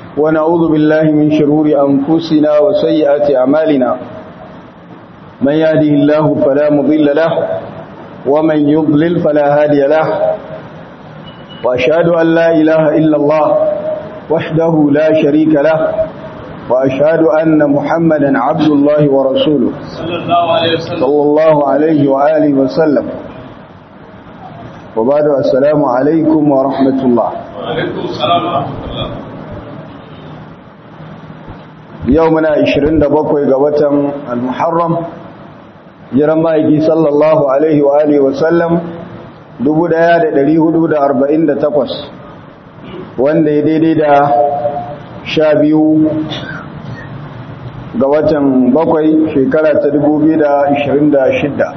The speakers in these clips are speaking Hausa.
ونعوذ بالله من شرور أنفسنا وسيئات أعمالنا من يهده الله فلا مضل له ومن يضلل فلا هادي له وأشهد أن لا إله إلا الله وحده لا شريك له وأشهد أن محمدا عبد الله ورسوله صلى الله عليه وآله وسلم وبعد السلام عليكم ورحمة الله وعليكم السلام ورحمة الله. يومنا 27 ga watan al-Muharram jiran ma'aiki sallallahu alaihi wa alihi wa sallam 1448 wanda ya daidai da 12 ga watan 7 shekara ta 2026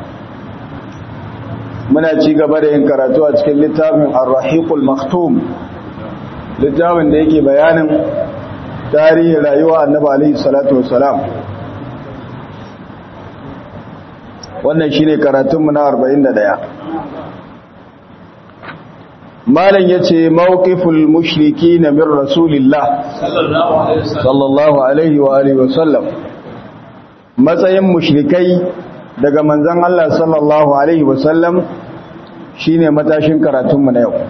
muna ci gaba da yin karatu a cikin littafin Ar-Rahiqul Maktum littafin da yake bayanin tarihin rayuwa annabi alaihi salatu wassalam wannan shine karatunmu na 41 malam yace mawqiful mushrikin min rasulillah sallallahu alaihi wa alihi wasallam matsayin mushrikai daga manzon Allah sallallahu alaihi wasallam shine matashin karatunmu na yau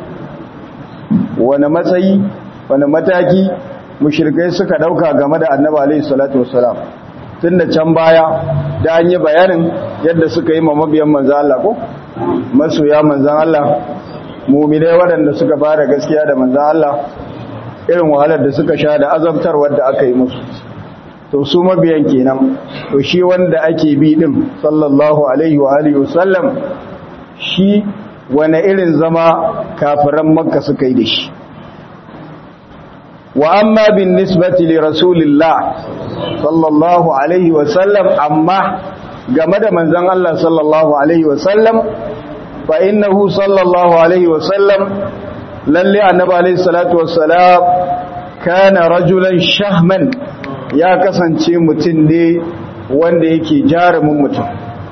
wani matsayi wani mataki mushrikai suka dauka game da annabi alayhi salatu wassalam tunda can baya da an yi bayanin yadda suka yi ma mabiyan manzon Allah ko masoya manzon Allah mu'minai waɗanda suka fara gaskiya da manzon Allah irin wahalar da suka sha da azabtar wanda aka yi musu to su mabiyan kenan to shi wanda ake bi din sallallahu alaihi wa alihi wasallam shi wani irin zama kafiran makka suka yi da shi wa amma bin nisbati li rasulillah sallallahu alaihi wasallam amma game da manzon Allah sallallahu alaihi wasallam fa innahu sallallahu alaihi wasallam lalle annabi alaihi salatu wassalam kana rajulan shahman ya kasance mutum ne wanda yake jarumin mutum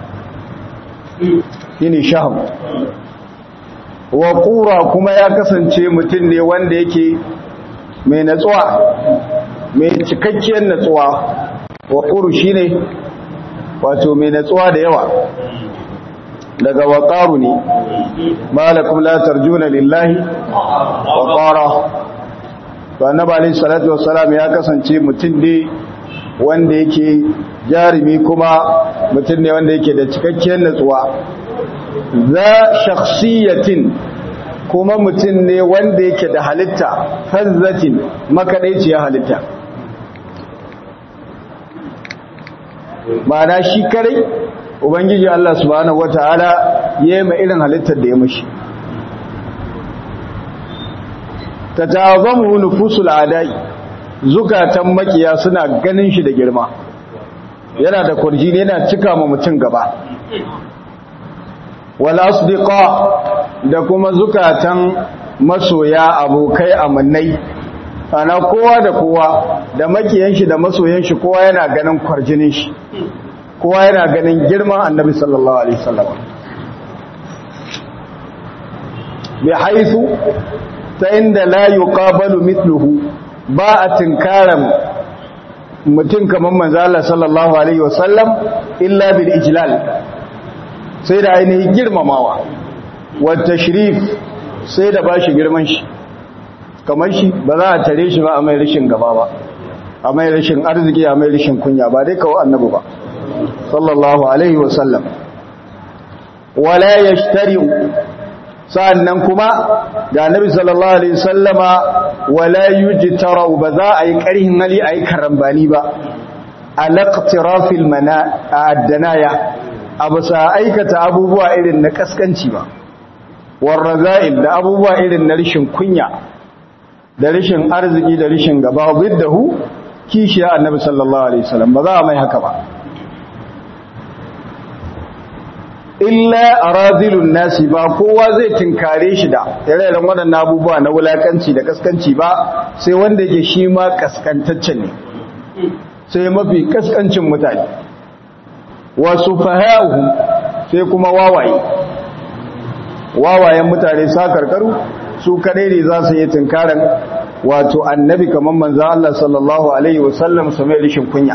shine shahm wa qura kuma ya kasance mutum ne wanda yake mai natsuwa mai cikakkiyar natsuwa wa quru shine wato mai natsuwa da yawa daga waqaru ne malakum la tarjuna lillahi waqara to annabi alayhi salatu wassalam ya kasance mutum ne wanda yake jarumi kuma mutum ne wanda yake da cikakkiyar natsuwa za shakhsiyatin kuma mutum ne wanda yake da halitta fazzatin makadaiciya halitta ma'ana shi kare ubangiji Allah subhanahu wataala yayi ma irin halittar da ya mishi tatazamu nufusul adai zukatan makiya suna ganin shi da girma yana da kurjini yana cika ma mutum gaba wal asdiqa da kuma zukatan masoya abokai amannai ana kowa da kowa da makiyan shi da masoyan shi kowa yana ganin kwarjinin shi kowa yana ganin girman annabi sallallahu alaihi wasallam bi haythu ta inda la yuqabalu mithluhu ba a tinkaran mutum kamar manzo Allah sallallahu alaihi wasallam illa bil ijlal sai da ainihin girmamawa wa tashrif sai da bashi girman shi kamar shi ba za a tare shi ba a mai rashin gaba ba a mai rashin arziki a mai rashin kunya ba dai kawo annabi ba sallallahu alaihi wasallam wala yashtari sa'annan kuma da annabi sallallahu alaihi wasallama wala yujtara ba za a yi karhin hali a yi karambani ba alaqtirafil addanaya abusa aikata abubuwa irin na kaskanci ba warraza'il da abubuwa irin na rishin kunya da rishin arziki da rishin gaba biddahu kishiya annabi sallallahu alaihi wasallam ba za a mai haka ba illa arazilun nasi ba kowa zai tinkare shi da ire-iren waɗannan abubuwa na wulakanci da kaskanci ba sai wanda yake shi ma kaskantaccen ne sai mafi kaskancin mutane wasu fahauhum sai kuma wawayen mutane sakarkaru su kadai ne za su yi tinkaran wato annabi kamar manzo Allah sallallahu alaihi wasallam su mai rishin kunya.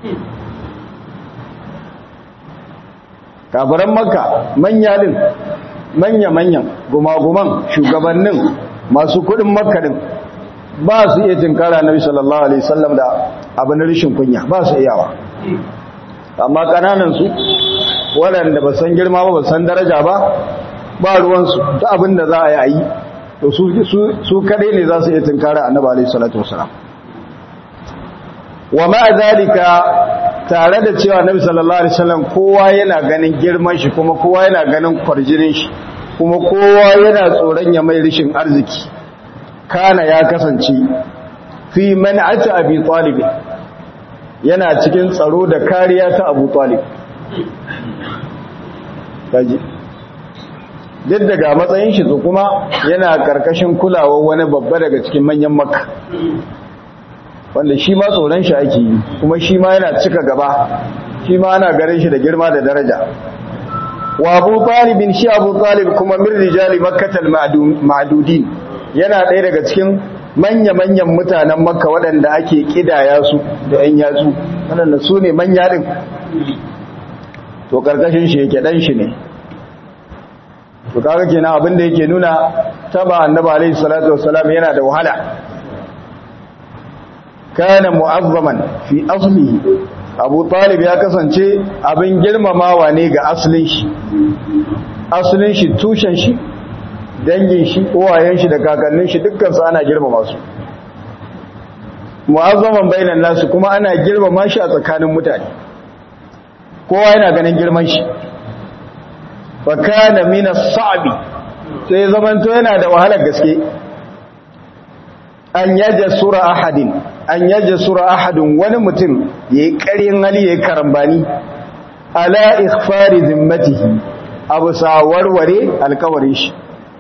Kafiran Makka manya-manyan gumaguman shugabannin masu kudin Makka din ba su iya tinkara Nabi sallallahu alaihi wasallam da abin rishin kunya, ba su iyawa. Amma kananan su waɗanda ba san girma ba san daraja ba ruwansu ta abin da za a yi to su kadai ne za su iya tinkara Annabi alaihi salatu wasallam. Wa ma zalika, tare da cewa Nabi sallallahu alaihi wasallam kowa yana ganin girman shi kuma kowa yana ganin kwarjinin shi kuma kowa yana tsoron ya mai rishin arziki, kana ya kasance fi man'ati Abi Talib, yana cikin tsaro da kariya ta Abu Talib. Kaji duk daga matsayin shi kuma yana karkashin kulawar wani babba daga cikin manyan Makka, wanda shi ma tsoron shi ake yi kuma shi ma yana cika gaba, shi ma ana ganin shi da girma da daraja. Wa Abu Talib, shi Abu Talib kuma min rijali Makkatal ma'dudin, yana ɗaya daga cikin manya-manyan mutanen Makka waɗanda ake kidaya su da ‘yan yatsu, waɗanda su ne manya ɗin, to karkashin shi yake ɗan shi ne. To kaga kenan abin da yake nuna taba Annabi alaihi salatu wassalam yana da wahala. Kana mu'azzaman fi aslihi, Abu Talib ya kasance abin girmamawa ne ga asalin shi tushen shi, dangin shi, uwayen shi da kakannin shi dukkan su ana girmama su. Mu'azzaman bainan nasu, kuma ana girmama shi a tsakanin mutane, kowa yana ganin girman shi. Fa kana min as-sa'bi, sai zamanto yana da wahalar gaske an yajsura ahadun wani mutum yayi ƙaryin hali yayi karambani ala ikhfari zimmatihi, abu sawarware alkawarin shi,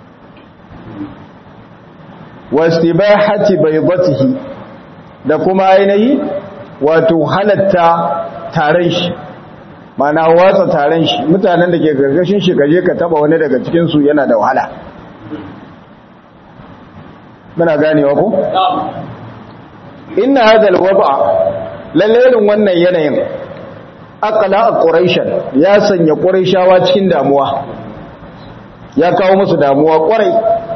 wastibahati baydatihi, da kuma ainihi wato halatta taron shi, mana watsa taron shi. Mutanen da ke gargashin shi kaje ka taba wani daga cikin su yana da wahala. Muna ganewa ko? Inna hadha alwaba, lallairin wannan yanayin aqla quraishan, ya sanya quraishawa cikin damuwa, ya kawo musu damuwa kwarai,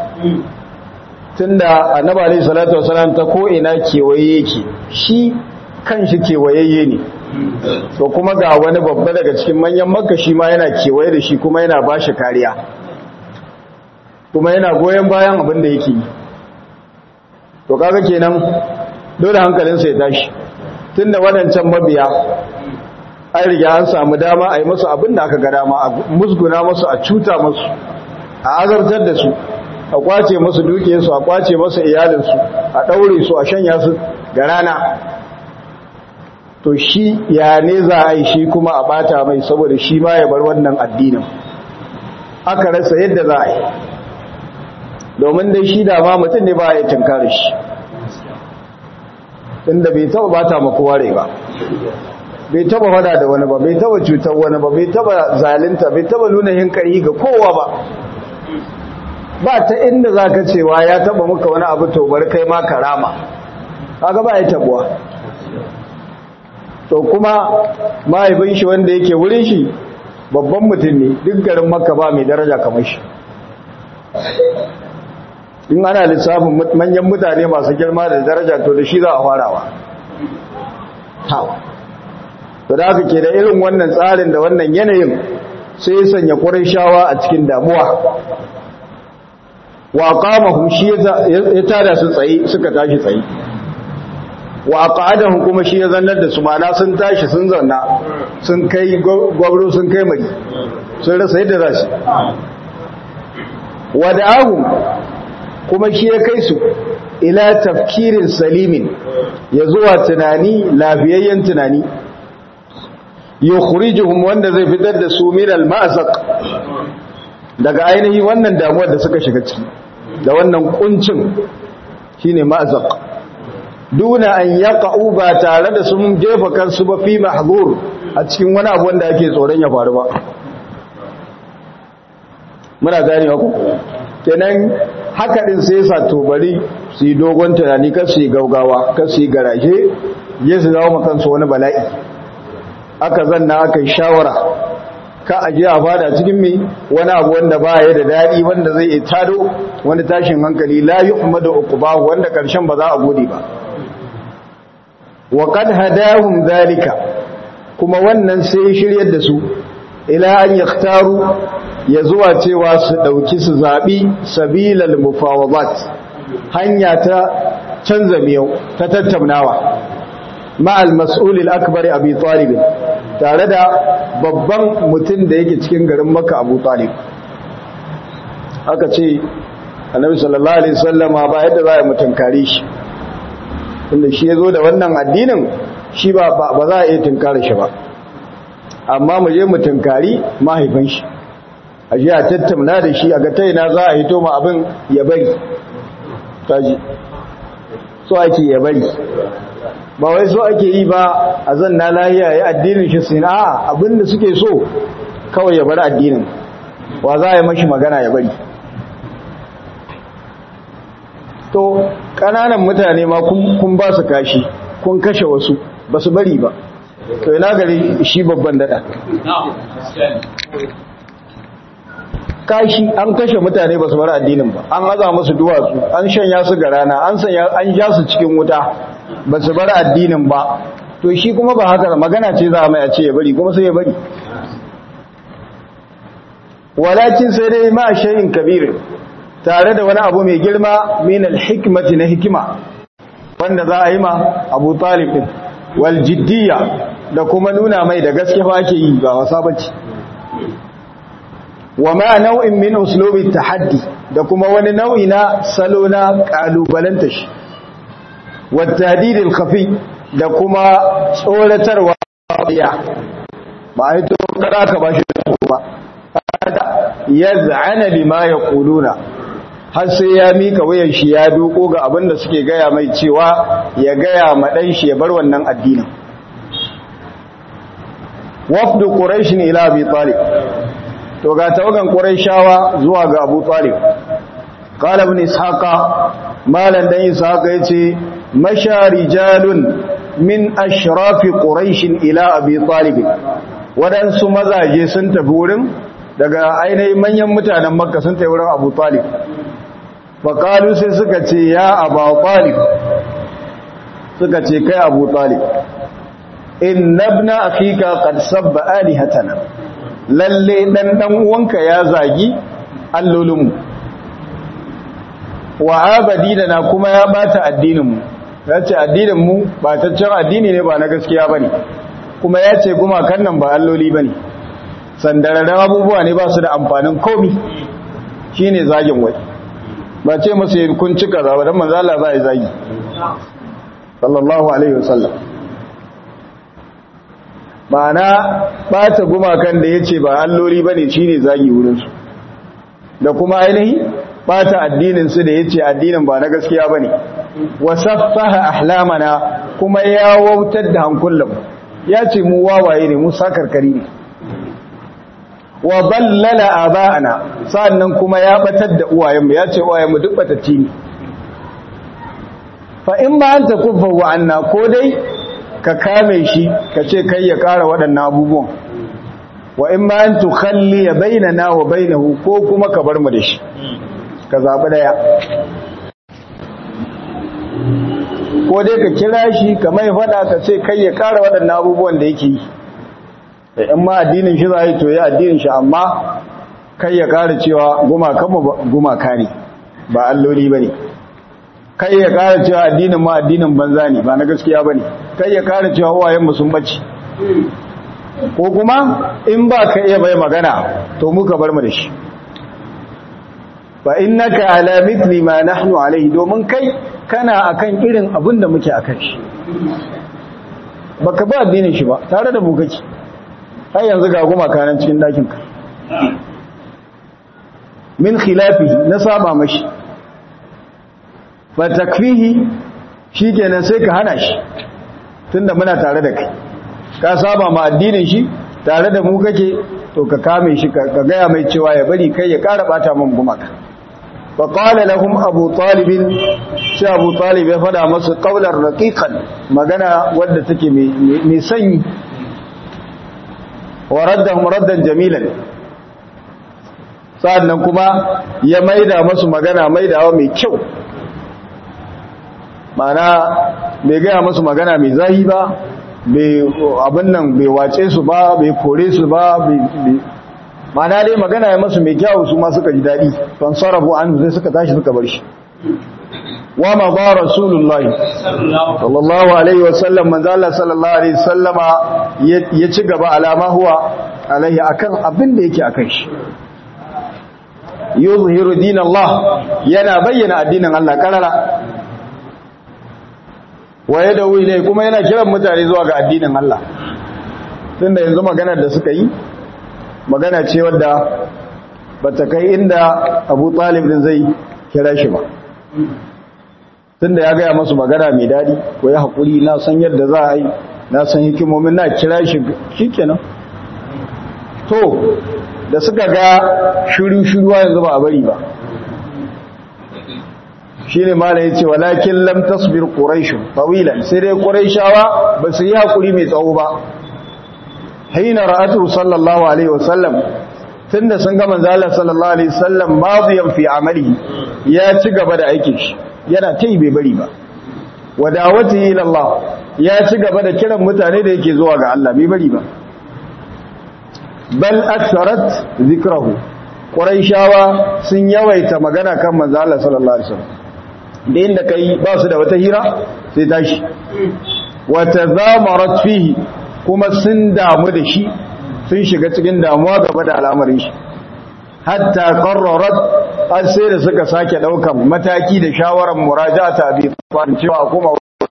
tunda Annabi alayhi salatu wasalam ta ko ina kewaye yake, shi kanshi kewayayye ne, to kuma ga wani babba daga cikin manyan Makka shi ma yana kewaye da shi kuma yana bashi kariya, kuma yana goyen bayan abin da yake yi. To kaga kenan dole hankalinsa ya tashi, tunda wadancan mabiya an riga an samu dama a yi musu abin da aka ga dama, a musguna musu, a cuta musu, a azartar da su, a kwace musu dukiyarsu, a kwace musu iyalinsu, a daure su, a shanya su ga rana. To shi ya ne za a yi shi kuma a bata mai saboda shi ma ya bar wannan addinin, aka rasa yadda za a yi, domin dai shi da ma mutum ne ba ya tunkare shi, inda bai taba bata ma kowa rai ba, bai taba fada da wani ba, bai taba cutar wani ba, bai taba zalunta, bai taba nuna hinkari ga kowa ba ta inda za ka cewa ya taba muka wani abu to bari kai ma karama, kaga ba ya tabuwa. To kuma mahaifin shi wanda yake wurin shi babban mutum ne, duk garin Makka ba mai daraja kamar shi. In ana lissafin manyan mutane masu girma da daraja, to da shi za a farawa. To da haka ke da irin wannan tsarin da wannan yanayin sai ya sanya Qurayshawa a cikin damuwa. Wa qamahum, shi ya tada su tsaye, suka tashi tsaye. Wa aqadahum, kuma shi ya zannar da su, mana sun tashi sun zanna, sun kai gwabro, sun kai mari, sun rasa yadda za su. Wada'ahum, kuma shi ya kai su ila tafkirin salimin, ya zuwa tunani, lafiyayyen tunani, yukhrijuhum, wanda zai fitar da su min al-ma'saq, daga ainihi wannan damuwar da suka shiga ciki, da wannan kuncin, shine ma'saq, duna an yaqa'u, ba tare da sun jefa kansu ba fi mahzur, a cikin wani abu wanda ake tsoron ya faru ba. Muna ganewa ku? Kenan haka din sai sa to bari su yi dogon tunani kar su yi gaugawa kar su yi garaje je su zawo kansu wani bala'i aka zanna aka yi shawara ka aje a fada cikin mai wani abu wanda ba ya da daɗi wanda zai yi tado wani tashin hankali la yuhmadu uqbahu wanda karshen ba za a gode ba wa qad hadahum zalika kuma wannan sai shiryar da su ila an yaktaru ya zuwa cewa su dauki su zabi sabilal mufawadat hanya ta canza miyau ta tattaunawa ma'al mas'ul al-akbar abi talib tare da babban mutum da yake cikin garin Makka Abu Talib aka ce Annabi sallallahu alaihi wasallama ba yadda za a mutunkare shi tunda shi yazo da wannan addinin shi ba za a iya tunkare shi ba amma mu je mu tunkari mahaifin shi a je a tattauna da shi a ga ta ina za a hito ma abin ya bari taji so ake ya bari ba wai so ake yi ba a zanna lahiya ya addinin shi sai a abinda suke so kawai ya bar addinin wa za a yi mashi magana ya bari to kananan mutane ma kun ba su kashi kun kashe wasu ba su bari ba to ina gari shi babban dada kashi an kashe mutane ba su bar addinin ba an haza musu duwatsu an shanya su ga rana an ja su cikin wuta ba su bar addinin ba to shi kuma ba haka magana ce za a mai a ce ya bari kuma sai ya bari walakin sai dai ma shay'in kabir tare da wani abu mai girma min al-hikmati na hikima wanda za a yi ma Abu Talib din wal jiddiya da kuma nuna mai da gaske fa ake yi ba wasa bace wa ma nau'in min uslubi tahaddi da kuma wani nau'i na salo na kalubalanta shi wa tadid al-khafi da kuma tsoratarwa ya ba ai to kada ka bashi ba yaz'ana lima yaquluna har sai ya mika wayan shi ya doko ga abin da suke gaya mai cewa ya gaya ma dan shi ya bar wannan addinin wafdu quraish ila abi talib to ga tawagan quraishawa zuwa ga abu talib qala ibn ishaqa malan dan ishaqa yace masharijalun min ashrafi quraish ila abi talib wadansu mazaje sun tafi wurin daga ainihin manyan mutanen makka sun tafi wurin abu talib faƙalu sai suka ce ya abu talib suka ce kai abu talib in nabna afika qad sabba alihatana lalle dan uwanka ya zagi allolinmu wa abadina kuma ya bata addininmu ya ce addininmu bataccen addini ne ba na gaskiya bane kuma ya ce gumakan nan ba alloli bane sandararren abubuwa ne ba su da amfanin komi shine zagin wai ba ce masa yin kun cika zaba don manzo Allah zai zagi sallallahu alaihi wasallam ma'ana bata gumakan da yace ba alloli bane shine zagi wurin su da kuma ainihi bata addinin su da yace addinin ba na gaskiya bane wasaffaha ahlamana kuma ya wautar da hankulan yace mu wawaye ne mu sakarkari ne wa dallala aba'ana sannan kuma ya batar da uwayenmu ya ce uwayenmu duk batacci ne fa in ba anta kufa wa anna ko dai ka kame shi ka ce kai ya kara waɗannan abubuwan wa in ba an tukhalli bainana wa bainahu ko kuma ka bar mu da shi ka zabi daya ko dai ka kira shi ka mai fada ka ce kai ya kara waɗannan abubuwan da yake yi in ma addinin shi zai to ya addinin shi amma kai ya kara cewa gumaka ne ba alloli bane kai ya kara cewa addinin ma addinin banza ne ba na gaskiya bane kai ya kara cewa uwayen mu sun bace ko kuma in ba ka iya bai magana to muka bar mu da shi fa innaka ala mithli ma nahnu alayhi domin kai kana akan irin abin da muke akan shi baka ba addinin shi ba tare da mu kake har yanzu ga gumaka nan cikin dakin ka min khilafihi na saba mashi fa takfihi shikenan sai ka hana shi tunda muna tare da kai ka saba ma addinin shi tare da mu kake to ka kame shi ka gaya mai cewa ya bari kai ya ƙara bata min gumaka fa qala lahum abu talib sai abu talib ya fada masu qaulan raqiqan magana wadda take mai sanyi wa raddahum raddan jamilan sa'annan kuma ya maida masu magana maidawa mai kyau mana bai gaya masu magana mai zahi ba abin nan bai wace su ba bai kore su ba mana dai magana ya masu mai kyau su ma suka ji daɗi don sarrafu an zai suka tashi suka bar shi wa ma ba rasulullahi sallallahu alaihi wasallam manzala sallallahu alaihi wasallama ya ci gaba alama huwa alaihi akan abin da yake akan shi yuzhiru dinallah yana bayyana addinin Allah karara waye da wuyi kuma yana kiran mutane zuwa ga addinin Allah tunda yanzu maganar da suka yi magana ce wadda bata kai inda Abu Talib din zai kira shi ba tunda ya gaya masu magana mai dadi ko ya hakuri na san yadda za a yi na san hikimomin na kira shi shikenan to da suka ga shiru yanzu ba a bari ba shi ne mala ya ce walakin lam tasbir quraish tawilan sai dai quraishawa ba su yi hakuri mai tsawo ba haina ra'atu sallallahu alaihi wasallam tunda sun ga manzo Allah sallallahu alaihi wasallam madiyan fi amali ya ci gaba da aikin shi yana tai bai bari ba wadawati ila Allah ya ci gaba da kiran mutane da yake zuwa ga Allah bai bari ba bal aktharat zikrahu quraishawa sun yawaita magana kan manzo Allah sallallahu alaihi wasallam da inda kai ba su da wata hira sai tashi wa tazamarat fihi kuma sun damu da shi sun shiga cikin damuwa gaba da al'amarin shi hatta qarrarat har sai da suka sake daukan mataki da shawaran muraja'ata bi cewa kuma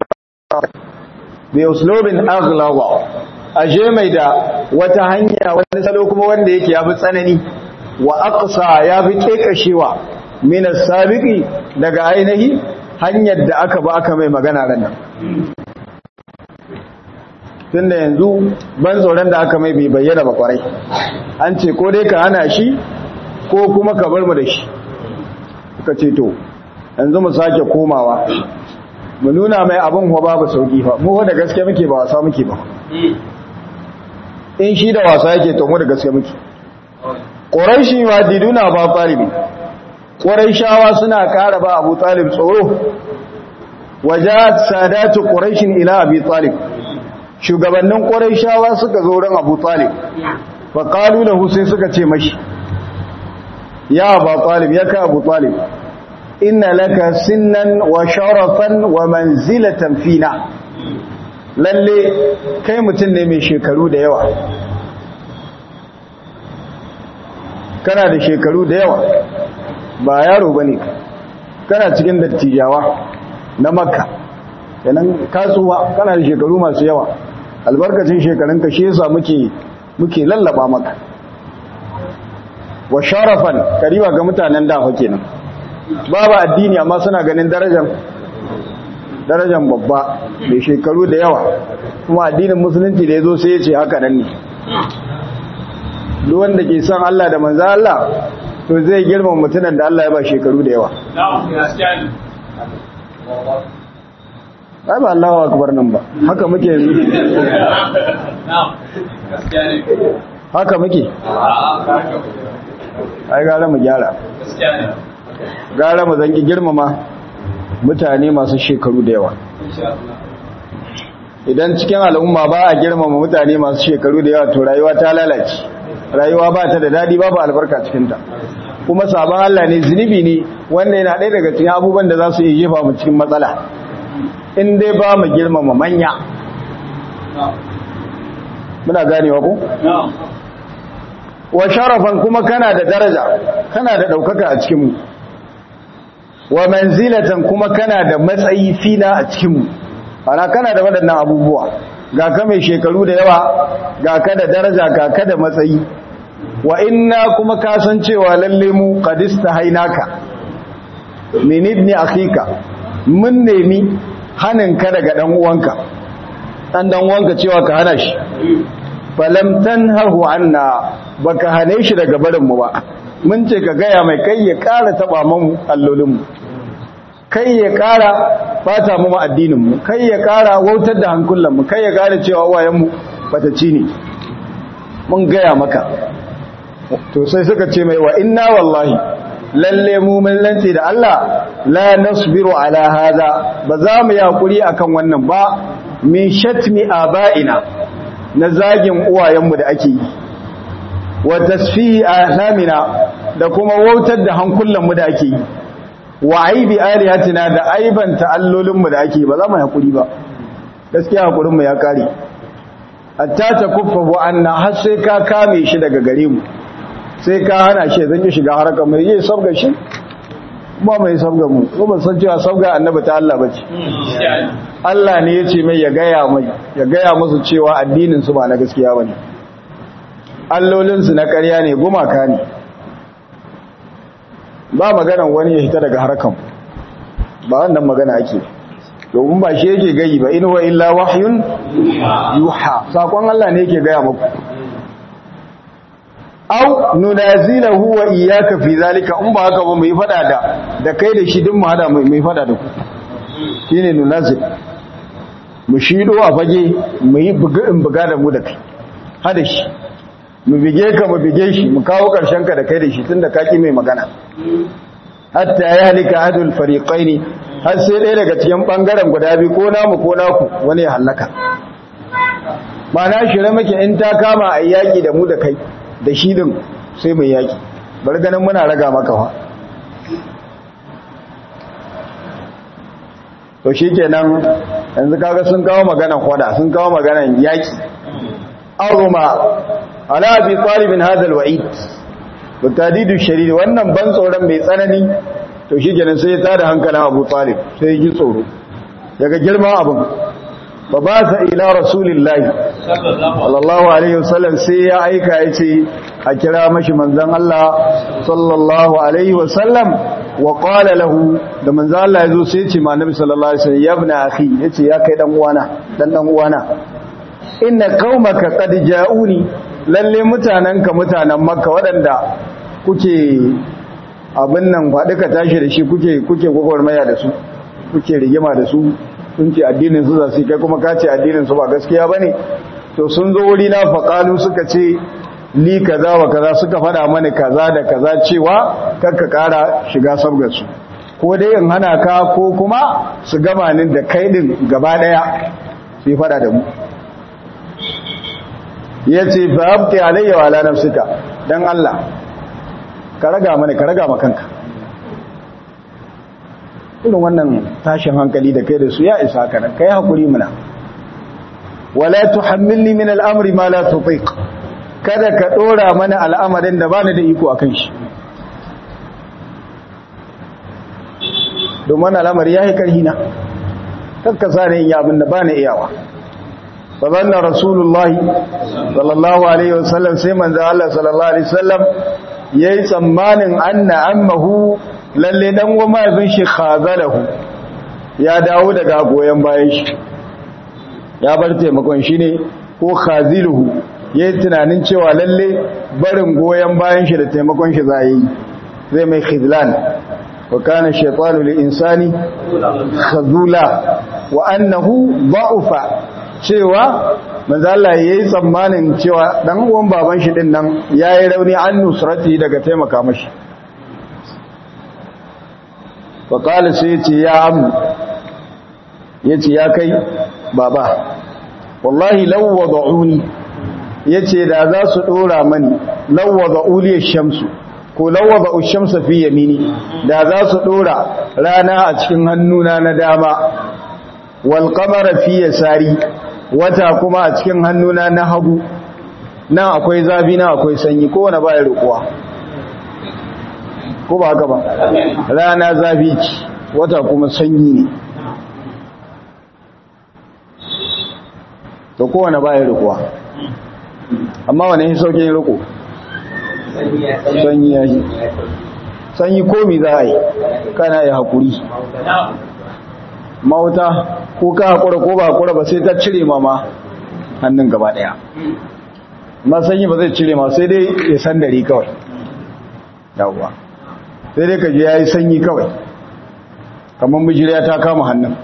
bi uslubin aghlawa aje mai da wata hanya wani salo kuma wanda yake yafi tsanani wa aqsa yafi kekashewa min as-sabiqi daga ainihi hanyar da aka ba aka mai magana ranan tunda yanzu ban tsoron da aka mai bai bayyana ba kwarai an ce ko dai ka hana shi ko kuma ka bar mu da shi suka ce to yanzu mu sake komawa mu nuna mai abin wa babu sauki fa mu da gaske muke ba wasa muke ba in shi da wasa yake to mu da gaske muke quraishi wa diduna ba talibi quraishawa suna ƙara ba Abu Talib tsoro wajat sadatu quraishin ila Abi Talib shugabannin quraishawa suka zo ran Abu Talib fa qalu lahu sai suka ce mashi ya Abu Talib ya ka Abu Talib inna laka sinnan wa sharafan wa manzilatan fina lalle kai mutum ne mai shekaru da yawa kana da shekaru da yawa ba yaro bane kana cikin dattijawa na Makka kenan kasuwa kana da shekaru masu yawa albarkacin shekarunka shi yasa muke lallaba maka wa sharafan kariwa ga mutanen da fa kenan babu addini amma suna ganin darajar babba mai shekaru da yawa kuma addinin musulunci da yazo sai ya ce haka nan ne duk wanda ke son Allah da manzo Allah to zai girma mutunan da Allah ya ba shekaru da yawa ai ba Allahu akbar nan ba haka muke yanzu haka muke ai gara mu gyara gara mu zanki girmama mutane masu shekaru da yawa idan cikin al'umma ba a girmama mutane masu shekaru da yawa to rayuwa ta lalace rayuwa ba ta da dadi babu albarka cikinta kuma sabon Allah ne zunubi ne wanda yana ɗaya daga cikin abubuwan da za su iya jefa mu cikin matsala in dai ba mu girmama manya muna ganewa ko wa sharafan kuma kana da daraja kana da ɗaukaka a cikinmu wa manzilatan kuma kana da matsayi fina a cikinmu ana kana da waɗannan abubuwa ga ka mai shekaru da yawa ga ka da daraja ga ka da matsayi wa inna kuma kasancewa lalle mu qadista hainaka min ibni akhika mun nemi haninka daga dan uwanka dan uwanka cewa ka hana shi falam tanhahu anna baka hane shi daga barin mu ba mun ce ka gaya mai kai ya ƙara taɓa mu allolinmu, kai ya ƙara bata mu addininmu, kai ya ƙara wautar da hankulanmu, kai ya ƙara cewa uwayenmu batacci ne. Mun gaya maka. To sai suka ce mai wa inna wallahi lalle mu mun lance da Allah la nasbiru ala hada, ba za mu yi hakuri akan wannan ba, min shatmi aba'ina, na zagin uwayenmu da ake yi, wa tasfihi ahlamina, da kuma wautar da hankulanmu da ake yi, wa aibi alihatina, da aibanta allolinmu da ake yi, ba za mu yi hakuri ba. Gaskiya hakurinmu ya kare. Hatta ta kuffahu anna, har sai ka kame shi daga gare mu, sai ka hana shi zan yi shiga harkar mai yi sabga shi ba mai sabga mu, ko ban san cewa sabga annabi ta Allah bace. Allah ne ya ce mai ya gaya musu cewa addinin su ba na gaskiya bane, allolin su na ƙarya ne, gumaka ne. Ba maganan wani ya hita daga harkar, ba wannan magana ake, domin ba shi yake gayi ba, in huwa illa wahyun yuha, sakon Allah ne yake gaya muku. Au nunazilahu wa iyyaka fi zalika, in ba haka ba mu yi fada da kai da shi din mu hada mu yi fada da ku, shine nunazil, mu shido a fage mu yi buga da mu da kai hada shi, mu bige ka mu bige shi, mu kawo karshen ka da kai da shi tunda ka ki mai magana, hatta ya halika hadul fariqaini, har sai ɗaya daga cikin bangaren guda biyu, ko namu ko naku, wani ya halaka. Ba na shirye muke in ta kama a yaki da mu da kai da shi din, sai mai yaki, bar ganin muna raga maka fa. To shikenan yanzu kaga sun kawo maganan kwada, sun kawo maganan yaki. Aruma ala bi talibin hadha alwa'id wa tadidu sharid, wannan ban tsoron mai tsanani. To shikenan sai ya tada hankalin Abu Talib, sai ya ji tsoro daga girman abin. Ba ba sa ila rasulillahi sallallahu alaihi wasallam, sai ya aika ya ce a kira mashi manzan Allah sallallahu alaihi wasallam, wa qala lahu, da manzan Allah ya zo sai ya ce ma nabi sallallahu alaihi wasallam, ya ibn akhi, yace ya kai dan uwana, inna qaumaka qad ja'uni, lalle mutananka mutanen makka waɗanda kuke abin nan faɗi ka tashi da shi, kuke gwagwarmaya da su, kuke rigima da su, sun ce addinin su za su kai kuma ka ce addinin su ba gaskiya bane. To sun zo wuri na faqalu, suka ce li kaza wa kaza, suka fada mana kaza da kaza, cewa kakka kara shiga sabgar su, ko dai in hana ka ko kuma su gama nin da kai din gaba daya, sai fada da mu. Yace fa abti alayya wa ala nafsika, dan Allah ka raga mana, ka raga makanka. Irin wannan tashin hankali da kai da su ya isa ka nan, kai hakuri muna. Wala tuhammilni min al'amri ma la tutiq, kada ka dora mana al'amarin da bani da iko akan shi, domin al'amari yayi karhi na, kakka sani yin abin da bani iyawa. Fa zanna rasulullahi sallallahu alaihi wasallam, sai manzo Allah sallallahu alaihi wasallam yayi tsammanin anna ammahu, lalle dan uwa mahaifin shi khazalahu, ya dawo daga goyen bayan shi, ya bar taimakon shi ne, ko khaziluhu, yayi tunanin cewa lalle barin goyen bayan shi da taimakon shi zai mai khizlan. Wa kana shaytanu lil insani khazula, wa annahu da'ufa, cewa manzo Allah yayi tsammanin cewa dan uwan baban shi din nan yayi rauni an nusrati daga taimaka mashi. faƙali sai ce ya amu, ya ce ya kai baba, wallahi lauwa ba'uni, ya ce da za su ɗora mani lauwa ba'uliyar shamsu, ko lauwa ba'u shamsa fi yamini, da za su ɗora rana a cikin hannuna na dama, wal qamara fi yasari, wata kuma a cikin hannuna na hagu, nan akwai zafi nan akwai sanyi, kowane ba ya roƙuwa, ko ba haka ba, rana zafi ce, wata kuma sanyi ne, to kowane ba ya roƙuwa, amma wane yin sauke yin roƙo? Sanyi ya shi, sanyi komi za a yi, kana ya haƙuri, mawuta ko ka haƙura ko ba haƙura ba sai ta cire ma hannun gaba ɗaya, ma sanyi ba zai cire ma sai dai ya san dare kawai, yawwa sai dai ka je yayi sanyi kawai kamar mijiriya ta kama hannun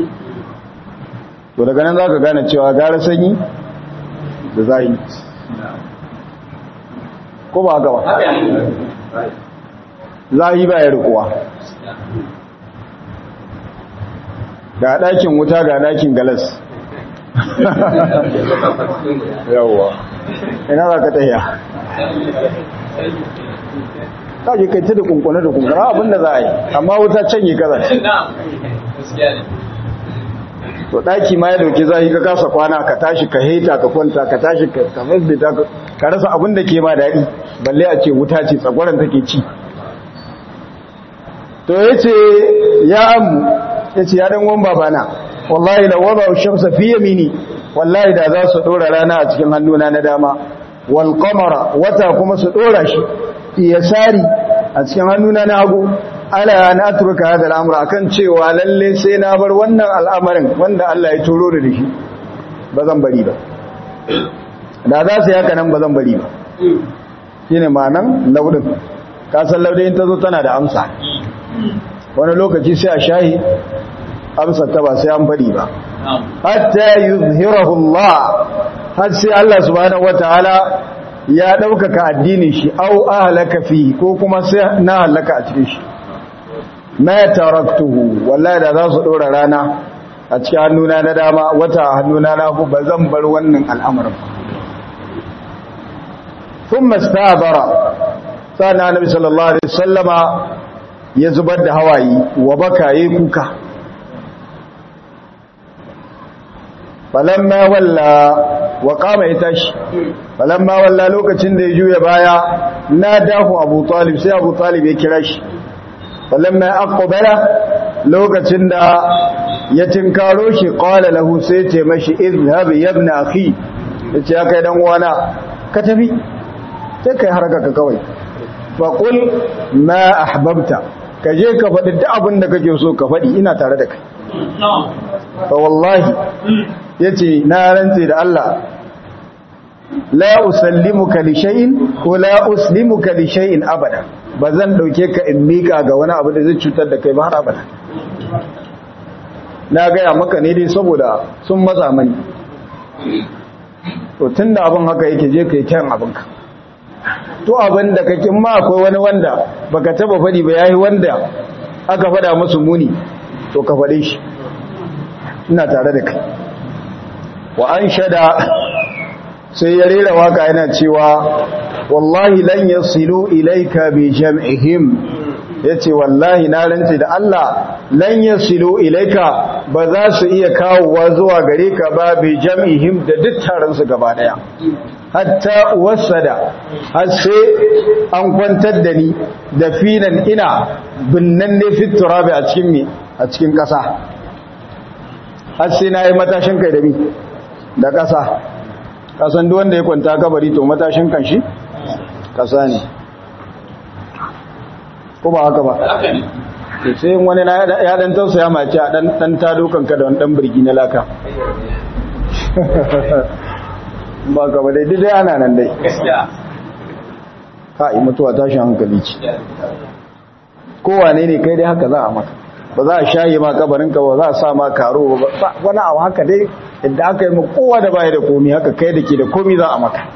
to daga nan zaka gane cewa gara sanyi da zahi ko ba haka ba zahi ba ya rikuwa ga ɗakin wuta ga ɗakin galas yawwa ina za ka tahiya ka je kai ta da kunkune da kunkune abinda za a yi amma wuta canye kaza to ɗaki ma ya dauki zahi ka kasa kwana ka tashi ka heta ka kwanta ka tashi ka masbita ka rasa abinda ke ma daɗi balle a ce wuta ce tsagwaron take ci to yace ya amu yace ya dan wan babana wallahi la wada shamsa fi yamini wallahi da za su dora rana a cikin hannuna na dama wal qamara wata kuma su dora shi fi yasari a cikin hannuna na hagu ala an atruka hada al'amr akan cewa lalle sai na bar wannan al'amarin wanda Allah ya turo da shi bazan bari ba da za su yaka nan bazan bari ba shine ma'anan laudin ka san laudin ta zo tana da amsa wani lokaci sai a shahi amsar ta ba sai an faɗi ba hatta yuzhirahu Allah har sai Allah subhanahu wataala ya ɗaukaka addinin shi au ahlaka fi ko kuma sai na halaka a cikin shi ma taraktuhu wallahi da za su dora rana a cikin hannuna na dama wata hannuna na ku ba zan bar wannan al'amarin thumma istabara sana annabi sallallahu alaihi wasallama ya zubar da hawayi wa baka yi kuka falamma walla wa qama itashi falamma walla lokacin da ya juya baya nadahu Abu Talib sai Abu Talib ya kira shi falamma aqbala lokacin da ya tinkaro shi qala lahu sai ce mashi izhab ya ibn akhi yace ya kai dan uwana ka tafi sai kai haraka ka kawai fa qul ma ahbabta ka je ka faɗi duk abin da kake so ka faɗi ina tare da kai fa wallahi yace na rantse da Allah la usallimuka li shay'in ko la uslimuka li shay'in abada bazan dauke ka in mika ga wani abu da zai cutar da kai ba har abada na ga ya maka ne dai saboda sun matsa mani to tunda abin haka yake je kai kyan abinka to abin da kake ma akwai wani wanda baka taba fadi ba yayi wanda aka fada musu muni to ka fade shi ina tare da kai wa anshada sai ya rera waka yana cewa wallahi lan yasilu ilayka bi jam'ihim yace wallahi na rantsi da Allah lan yasilu ilayka ba za su iya kawowa zuwa gare ka ba bi jam'ihim da duk taron su gaba daya hatta wasada har sai an kwantar da ni da finan ina binnan ne fit turabi a cikin me a cikin kasa har sai na yi matashin kai da mi da kasa kasan duk wanda ya kwanta kabari to matashin kan shi kasa ne ko ba haka ba to sai wani ya dan tausaya mace a dan tado kanka da wani dan birgi na laka ba ka ba dai ana nan dai ka yi mutuwa tashin hankali ce kowane ne kai dai haka za a maka ba za a shaye ma kabarinka ba za a sa ma karo ba wani abu haka dai inda aka yi ma kowa da baya da komi haka kai da ke da komi za a maka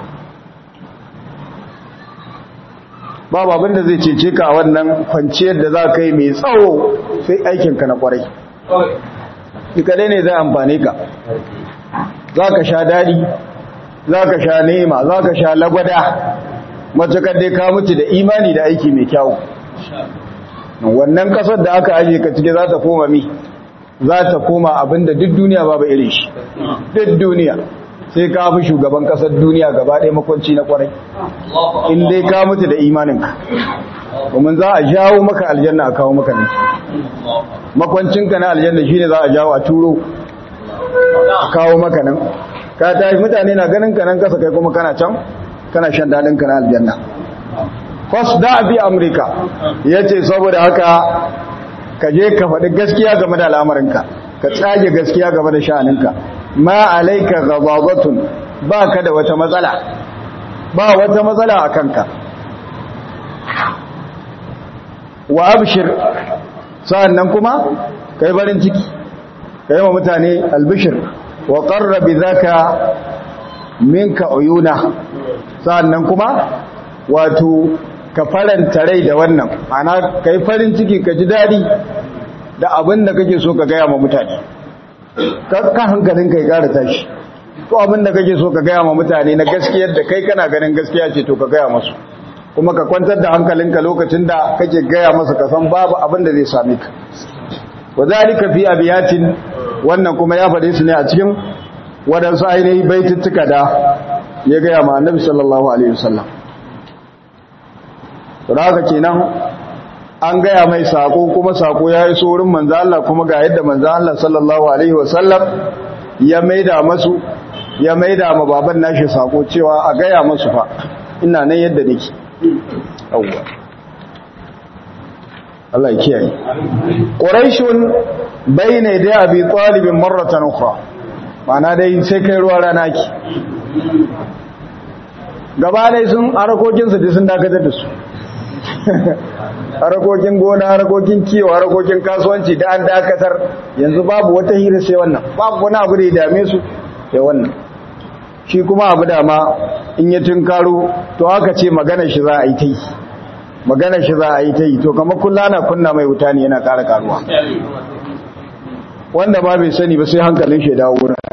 babu abin da zai cece ka a wannan kwanciyar da za ka yi mai tsawo sai aikinka na kwarai ikadai ne zai amfane ka za ka sha daɗi za ka sha nema za ka sha lagwada matakar dai ka mutu da imani da aiki mai kyau wannan kasar da aka ajiye ka cike za ta koma mi za ta koma abinda duk duniya babu irin shi duk duniya sai ka fi shugaban kasar duniya gaba ɗaya makwanci na kwarai in dai ka mutu da imaninka domin za a jawo maka aljanna a kawo maka nan makwancinka na aljanna shine za a jawo a turo a kawo maka nan ka tashi mutane na ganin ka nan kasa kai kuma kana can kana shan daɗin ka na aljanna fasda bi amrika yace saboda haka ka je ka faɗi gaskiya game da al'amarinka ka tsage gaskiya game da sha'aninka ma alayka ghadabatun baka da wata matsala ba wata matsala a kanka wa abshir sa'annan kuma kai barin ciki kai wa mutane albishir wa qarra bidhaka minka uyuna sa'annan kuma wato ka faranta rai da wannan ana kai farin ciki ka ji dadi da abin da kake so ka gaya ma mutane ka hankalin kai ƙara tashi ko abin da kake so ka gaya ma mutane na gaskiyar da kai kana ganin gaskiya ce to ka gaya masu kuma ka kwantar da hankalinka lokacin da kake gaya masa ka san babu abin da zai same ka wadhalika fi abiyatin wannan kuma ya faɗe su ne a cikin wadansu ainihin baitittuka da ya gaya ma annabi sallallahu alaihi wasallam to da haka kenan an gaya mai sako kuma sako ya yi wurin manzo Allah kuma ga yadda manzo Allah sallallahu alaihi wasallam ya maida ma baban nashi sako cewa a gaya masu fa ina nan yadda nake yawwa Allah ya kiyaye quraishun bayna da abi talib marratan ukhra mana dai sai kai ruwa rana ki gaba dai sun harakokin su sun dakatar da su harakokin gona harakokin kiwo harakokin kasuwanci da an dakatar yanzu babu wata hira sai wannan babu wani abu da ya dame su sai wannan shi kuma abu da ma in ya tunkaro to aka ce magana shi za a yi ta yi magana shi za a yi ta yi to kamar kullana kunna mai wuta ne yana ƙara karuwa wanda ba bai sani ba sai hankalin shi ya dawo wurin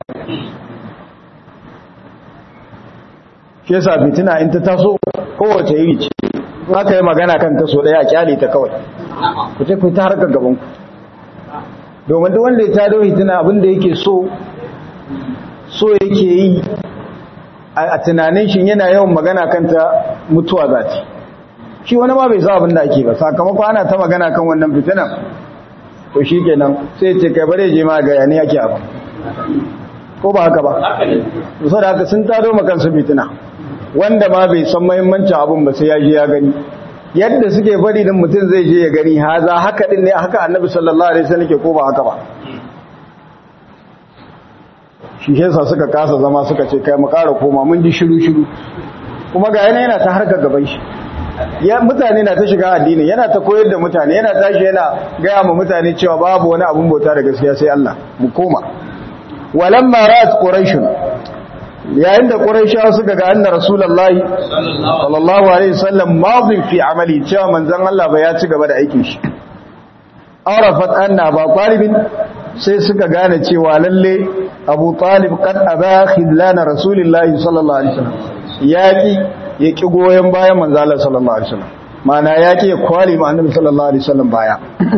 shi yasa fitina in ta taso kowace iri ce aka yi magana kan ta so daya a kyale ta kawai ku ce ku ta harkar gaban ku domin duk wanda ya tado fitina abin da yake so yake yi a tunanin shi yana yawan magana kanta mutuwa za ta shi wani ma bai sa abin da ake ba sakamakon ana ta magana kan wannan fitinan to shi kenan sai ce kai bare je ma ga yani ake abu ko ba haka ba so da haka sun tado makansu fitina wanda ma bai san muhimmancin abin ba sai ya je ya gani yadda suke fadi din mutum zai je ya gani haza haka din ne haka annabi sallallahu alaihi wasallam ke ko ba haka ba shi yasa suka kasa zama suka ce kai mu ƙara koma mun ji shiru kuma ga yana ta harka gaban shi ya mutane na ta shiga addini yana ta koyar da mutane yana tashi yana gaya ma mutane cewa babu wani abun bauta da gaskiya sai Allah mu koma walamma ra'at quraish yayin da quraishawa suka ga annabi rasulullahi sallallahu alaihi wasallam madin fi amali cewa manzon Allah ba ya ci gaba da aikin shi arafat anna ba qalibin sai suka gane cewa lalle Abu Talib kad aba khidlana Rasulullahi sallallahu alaihi wasallam yaki goyen bayan manzo Allah sallallahu alaihi wasallam mana yaki kwali ma annabi sallallahu alaihi wasallam baya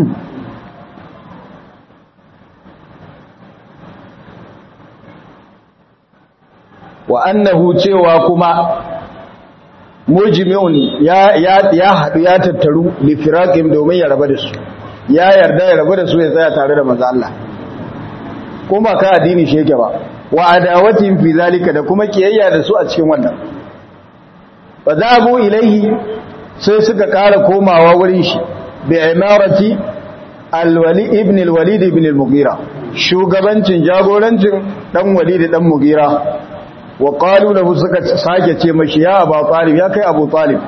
wa annahu cewa kuma mujmi'un ya hadu ya tattaru li firaqim domin ya raba da su ya yarda ya rabu da su ya tsaya tare da manzo Allah kuma ka addini shi yake ba wa adawatin fi zalika da kuma kiyayya da su a cikin wannan fa zabu ilaihi sai suka ƙara komawa wurin shi bi imarati al-wali ibn al-walid ibn al-mughira shugabancin jagorancin dan walid dan mughira wa qalu lahu suka sake ce mashi ya Abu Talib ya kai Abu Talib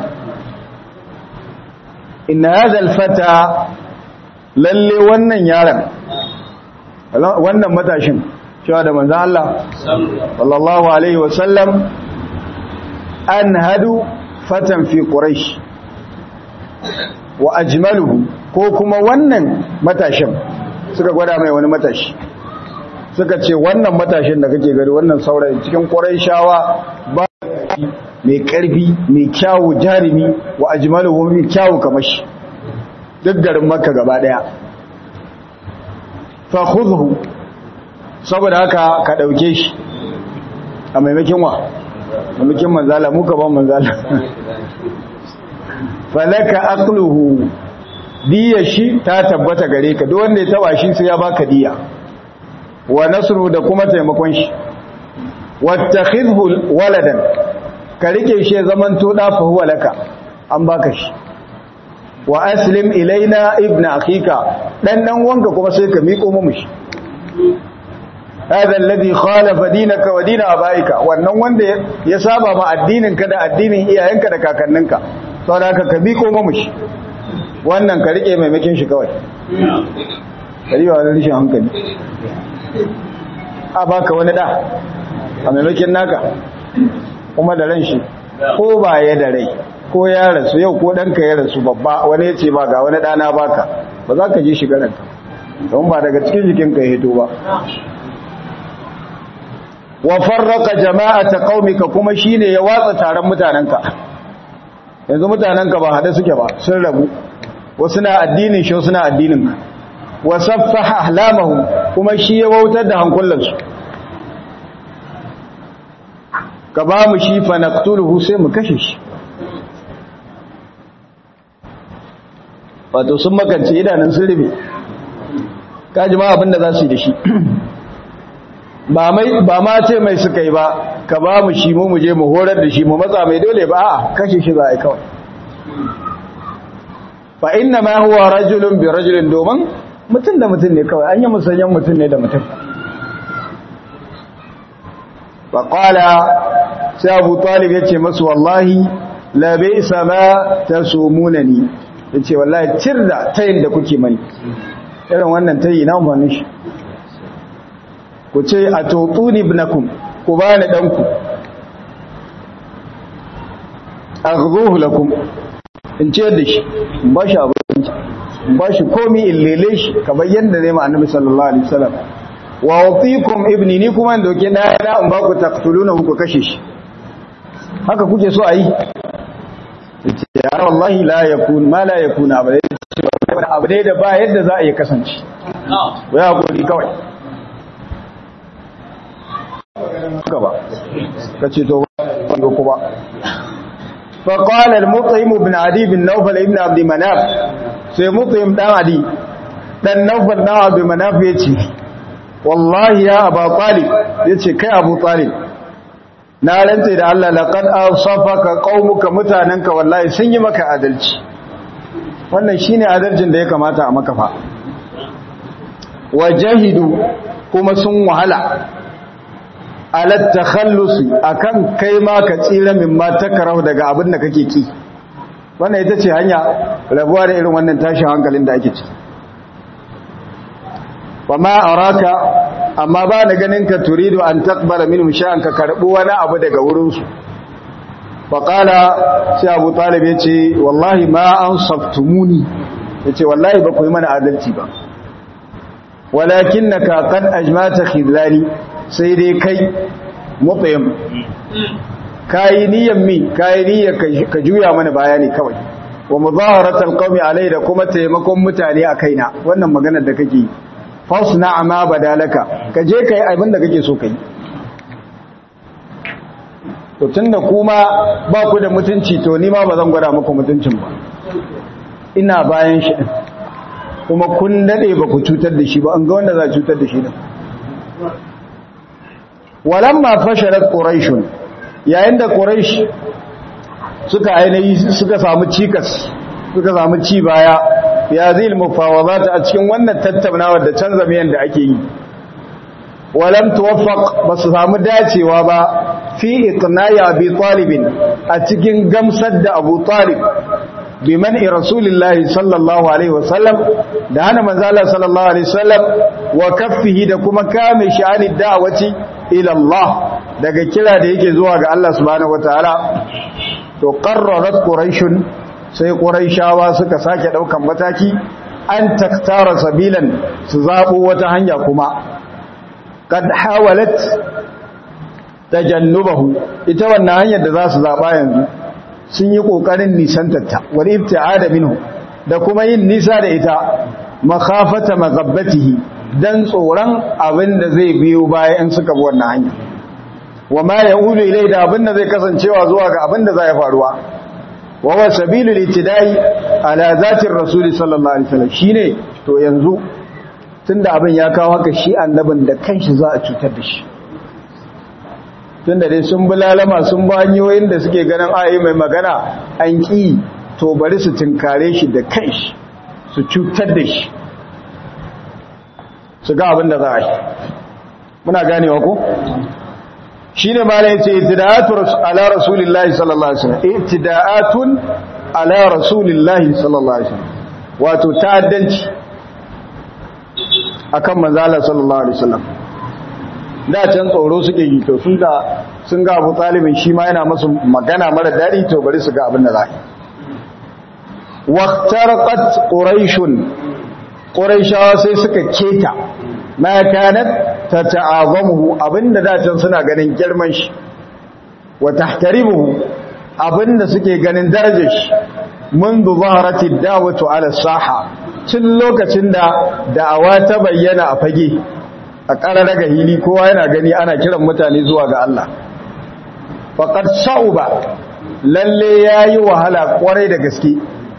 inna hadha al-fata lalle wannan yaron wannan matashin cewa da manzon Allah sallallahu alaihi wasallam an hadu fatan fi quraish wa ajmaluhu ko kuma wannan matashin suka gwada mai wani matashi suka ce wannan matashin da kake gari wannan saurayi cikin quraishawa ba mai karfi mai kyawu jarimi wa ajmaluhu mai kyawu kamar shi duk garin makka gaba daya fa khudhu saboda haka ka dauke shi a maimakin wa maimakin manzala muka ban manzala falaka aqluhu diya shi ta tabbata gare ka duk wanda ya taba shi sai ya baka diya wa nasru da kuma taimakon shi wattakhidhu waladan ka rike shi zaman to da fa huwa laka an baka shi wa aslim ilaina ibnu akhika dan wanka kuma sai ka miƙo mu shi hada alladhi khalafa dinaka wa din abaika wannan wanda ya saba ma addinin ka da addinin iyayenka da kakanninka sau da aka kabi ko mamushi wannan ka rike maimakin shi kawai ka riba wani rishin hankali a baka wani da a maimakin naka kuma da ran shi ko ba ya da rai ko ya rasu yau ko ɗanka ya rasu babba wani ya ce ba ga wani ɗana baka ba za ka ji shi garanka don ba daga cikin jikinka ya hito ba wa farraka jama'ata qaumika kuma shine ya watsa taron mutanenka yanzu mutanenka ba hade suke ba sun rabu wasu na addinin shi wasu na addinin ka wa saffaha ahlamahum kuma shi ya wautar da hankulansu ka ba mu shi fa naqtuluhu sai mu kashe shi wato sun makance idanun sun rube kaji ma abinda za su yi da shi ba ma ce mai suka yi ba ka ba mu shi mu je mu horar da shi mu matsa mai dole ba a kashe shi za a yi kawai fa inna ma huwa rajulun bi rajulin domin mutum da mutum ne kawai an yi musanyen mutum ne da mutum fa qala sai Abu Talib yace masu wallahi la bi'sa ma tasumunani yace wallahi tirda tayin da kuke mani irin wannan tayi na amfani shi ku ce a tutuni ibnakum ku bani danku aghduhu lakum in ce da shi in ba shi abinci in ba shi komi in lele shi kamar yadda zai ma annabi sallallahu alaihi wasallam wa utikum ibni ni kuma in doke na in ba ku taqtuluna ku kashe shi haka kuke so a yi ya wallahi la yakun ma la yakuna abu dai da ba yadda za a yi kasance ya gori kawai gaba kace to ko ba fa qala al-mut'im ibn adi bin nawfal ibn abd manaf sai mut'im dan adi dan nawfal dan abd manaf yace wallahi ya abu talib yace kai abu talib na rantsa da Allah laqad asafaka qaumuka mutananka wallahi sun yi maka adalci wannan shine adalcin da ya kamata a maka fa wajahidu kuma sun wahala alat takhallusi akan kai ma ka tsira min ma takarau daga abin da kake ki wannan ita ce hanya rabuwa da irin wannan tashin hankalin da ake ci wama araka amma ba na ganin ka turidu an taqbala minhum sha'an ka karbi wani abu daga wurin su fa qala sai Abu Talib yace wallahi ma ansaftumuni yace wallahi ba ku yi mana adalci ba walakinnaka qad ajmata khidlani sai dai kai mutsayin kayi niyyar kayi niyyar ka juya mana bayani kawai wa muzaharatul qaumi alai da kuma taimakon mutane a kaina wannan maganar da kake fasna ma badalaka ka je kai abin da kake so kai to tunda kuma ba ku da mutunci to ni ma ba zan gwada muku mutuncin ba ina bayan shi kuma kun dade ba ku cutar da shi ba an ga wanda za cutar da shi din walamma fasharat quraish yayin da quraish suka samu cikas suka samu ci baya ya zil mufawadat a cikin wannan tattaunawa da canza miyan da ake yi walam tuwaffaq basu samu dacewa ba fi iqna'i abi talib a cikin gamsar da abu talib bi man'i rasulillahi sallallahu alaihi wasallam da hana manzo Allah sallallahu alaihi wasallam wa kaffihi da kuma kame sha'ani da'awati ila Allah daga kira da yake zuwa ga Allah subhanahu wataala to qarrarat quraishun sai quraishawa suka sake daukan mataki an taktara sabilan su zabo wata hanya kuma kad hawalat tajannubahu ita wannan hanyar da za su zaba yanzu sun yi kokarin nisantarta wal ibtiada minhu da kuma yin nisa da ita makhafata maghabbatihi dan tsoron abin da zai biyo baya in suka bi wannan hanya wama yaulu ilai da abin da zai kasancewa zuwa ga abin da zai faruwa wa huwa sabilul itidai ala zatir rasul sallallahu alaihi wasallam shine to yanzu tunda abin ya kawo haka shi annabin da kanshi za a cutar da shi tunda dai sun bulalama sun ba hanyoyin da suke ganin ayi mai magana an ki to bari su tinkare shi da kanshi su cutar da shi su ga abin da za a yi muna ganewa ko shi ne ma na yace itida'atu ala rasulillahi sallallahu alaihi wasallam itida'atun ala rasulillahi sallallahu alaihi wasallam wato ta'addanci akan manzo Allah sallallahu alaihi wasallam da can tsoro suke yi to sun ga Abu Talib shi ma yana musu magana mara dadi to bari su ga abin da za yi waqtarqat quraishawa sai suka keta ma kanat tata'azamuhu abinda da can suna ganin girman shi wa tahtarimuhu abinda suke ganin darajar shi منذ ظهرت الدعوة على الساحة tun lokacin da da'awa ta bayyana a fage a ƙarar daga hili kowa yana gani ana kiran mutane zuwa ga Allah faqad sa'uba lalle yayi wahala kwarai da gaske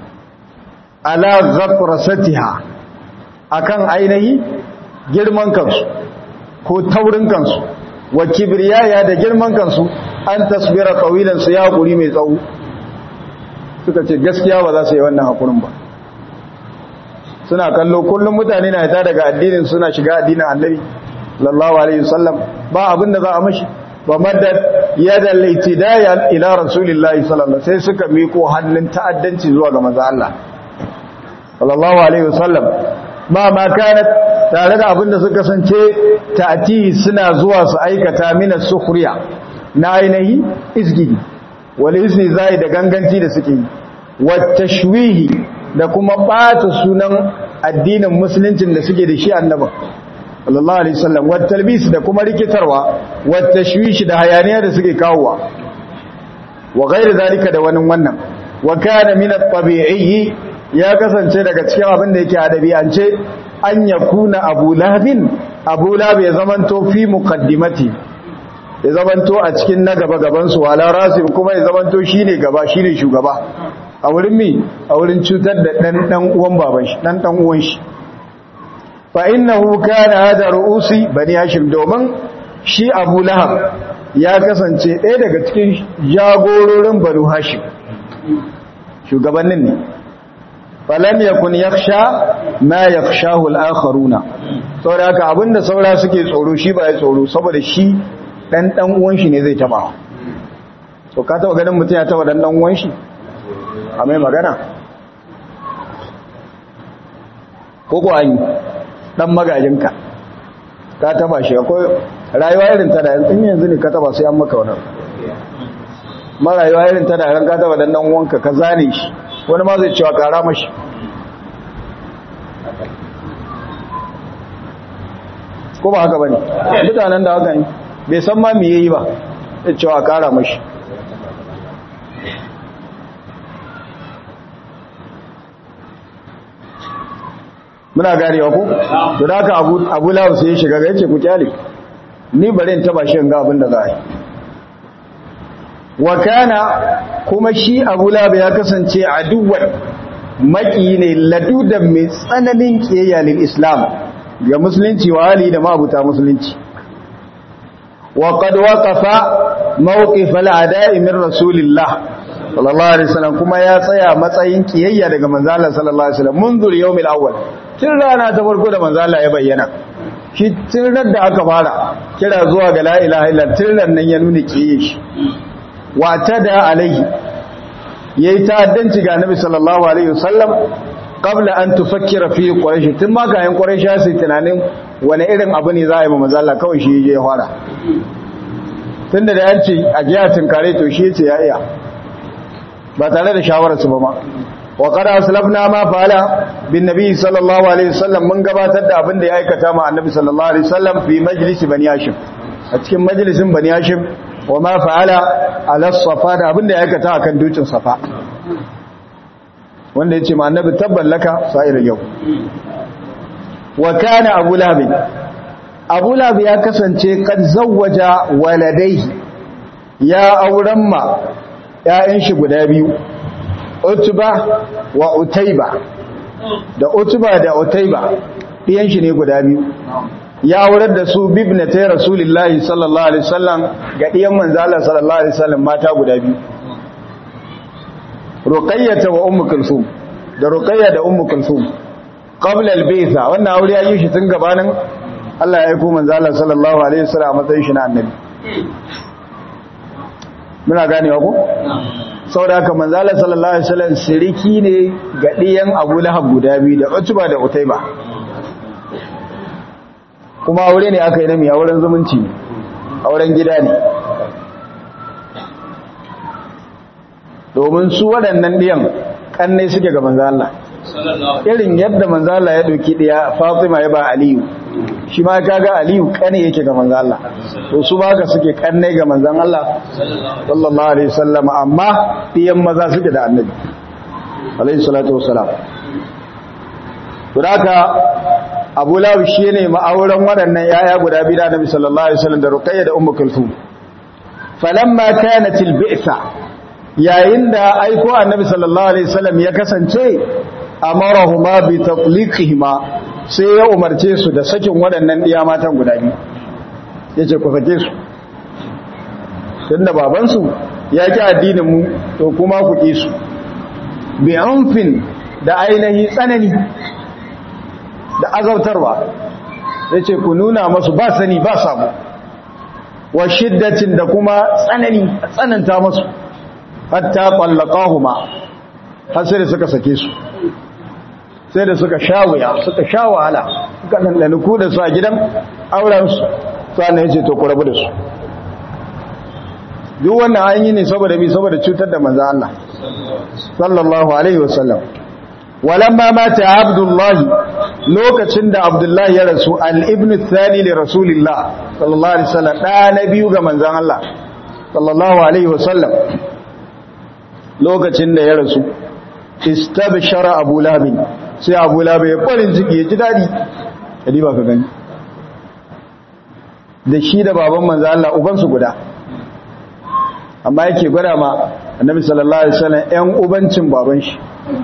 ala ghatrasatiha akan ainihi girman kansu ko taurin kansu wa kibriyaya da girman kansu an tasbira qawilan su ya guri mai tsawo suka ce gaskiya ba za su yi wannan hakurin ba suna kallo kullum mutane na ta daga addinin suna shiga addinin annabi sallallahu alaihi wasallam ba abin da za a mashi ba madad yada al-itidaya ila rasulillahi sallallahu sai suka miko hannun ta'addanci zuwa ga manzo Allah sallallahu alaihi wasallam ma kanat tare da abin da suka sance ta'ati suna zuwa su aikata mina sukhriya na ainihi izgidi wal izni zai da ganganci da suke yi wat tashwihi da kuma bata sunan addinin musuluncin da suke da shi annabi sallallahu alaihi wasallam wat talbis da kuma rikitarwa wat tashwish da hayaniya da suke kawowa wa ghairi zalika da wannan wa kana min at-tabi'i ya kasance daga cikin abin da yake adabi'ance an yakuna Abu Lahab ya zamanto fi muqaddimati ya zamanto a cikin na gaban su wala rasim kuma ya zamanto shine gaba shine shugaba a wurin a wurin cutar da dan uwan baban shi dan uwan shi fa innahu kana hada ru'usi bani hashim domin shi Abu Lahab ya kasance ɗaya daga cikin jagororin banu hashim shugabannin ne falam yakun yakhsha ma yakhshahu al-akharuna saboda haka abinda saura suke tsoro shi ba ya tsoro saboda shi dan uwan shi ne zai taba to ka taba ganin mutum ya taba dan uwan shi a mai magana ko ko an dan magajinka ka taba shi akwai rayuwa irin ta da yanzu ne ka taba sai an maka wannan ma rayuwa irin ta da ran ka taba dan uwanka ka zane shi wani ma zai cewa kara mashi ko ba haka bane mutanen da haka ne bai san ma me yayi ba zai cewa kara mashi muna garewa ko to da haka Abu Lahab sai ya shiga ga yace ku kyale ni bare in taba shi ga abin da za a yi wa kana kuma shi Abu Lahab ya kasance aduwwan maki ne ladudan mai tsananin kiyayya lil Islam ga musulunci wa hali da mabuta musulunci wa qad waqafa mawqif al-ada'i min rasulillah sallallahu alaihi wasallam kuma ya tsaya matsayin kiyayya daga manzo Allah sallallahu alaihi wasallam munzur yawmil awwal tun rana ta farko da manzo Allah ya bayyana shi tun da aka fara kira zuwa ga la ilaha illa tun nan ya nuna kiyayya shi watada alaihi yayi ta'addanci ga Nabi sallallahu alaihi wasallam qabla an tufakkira fi quraish tun ma kayan quraish sai tunanin wani irin abu ne za a yi ma manzo Allah kawai shi ya fara tunda da yanci a jiya tunkare to shi yace ya iya ba tare da shawarar su ba ma wa qad aslafna ma fa'ala bin nabi sallallahu alaihi wasallam mun gabatar da abin da ya aikata ma annabi sallallahu alaihi wasallam fi majlisi bani hashim a cikin majalisin bani hashim wa ma fa'ala ala safa da abinda ya aikata akan dutsen safa wanda yace ma annabi tabballaka sa'ir yau wa kana Abu Lahab ya kasance kad zawwaja waladaihi ya auren ma ƴaƴan shi guda biyu Utba wa Utayba da Utba da Utayba ɗiyan shi ne guda biyu ya aurar da su bibnatai Rasulullahi sallallahu alaihi wasallam ga ɗiyan manzo Allah sallallahu alaihi wasallam mata guda biyu Ruqayyah wa Ummu Kulthum da Ruqayyah da Ummu Kulthum qabla al-baytha wannan aure ya yi shi tun gabanin Allah ya aika manzo Allah sallallahu alaihi wasallam a matsayin shi na annabi muna ganewa ko saboda haka manzo Allah sallallahu alaihi wasallam siriki ne ga diyan Abu Lahab guda biyu da Utba da Utayba kuma aure ne aka yi na miya auren zumunci ne auren gida ne domin su waɗannan diyan kannai suke ga manzo Allah irin yadda manzo Allah ya dauki diya Fatima ya ba Aliyu shi ma kaga Aliyu kane yake ga manzo Allah to su ba ka suke kannai ga manzon Allah sallallahu alaihi wasallam amma diyan maza suke da Annabi alaihi salatu wassalam to haka Abu Lahab shi ne ma'auran waɗannan yaya guda biyu da Annabi sallallahu alaihi wasallam da Ruqayyah da Ummu Kulthum falamma kanat al-bi'sa yayin da aiko Annabi sallallahu alaihi wasallam ya kasance amarahuma bi tatliqihima sai ya umarce su da sakin waɗannan diya matan guda biyu yace ku sake su tunda baban su ya ki addinin mu to kuma ku ki su bi anfin da ainihi tsanani da azautarwa yace ku nuna masu ba sani ba sabo wa shiddatin da kuma tsananta masu hatta qallaqahuma har sai da suka sake su sai da suka sha wuya suka sha wahala suka dandana ku da su a gidan auren su sannan yace to ku rabu da su duk wannan an yi ne saboda cutar da manzo Allah sallallahu alaihi wasallam walamma mata Abdullah lokacin da Abdullah ya rasu al-ibn ath-thani li rasulillah sallallahu alaihi wasallam da na biyu ga manzon Allah sallallahu alaihi wasallam lokacin da ya rasu istabshara Abu Lahab sai Abu Lahab ya farin ciki ya ji dadi kadi ba ka gani da shi da baban manzo Allah uban su guda amma yake gwada ma Annabi sallallahu alaihi wasallam ɗan ubancin baban shi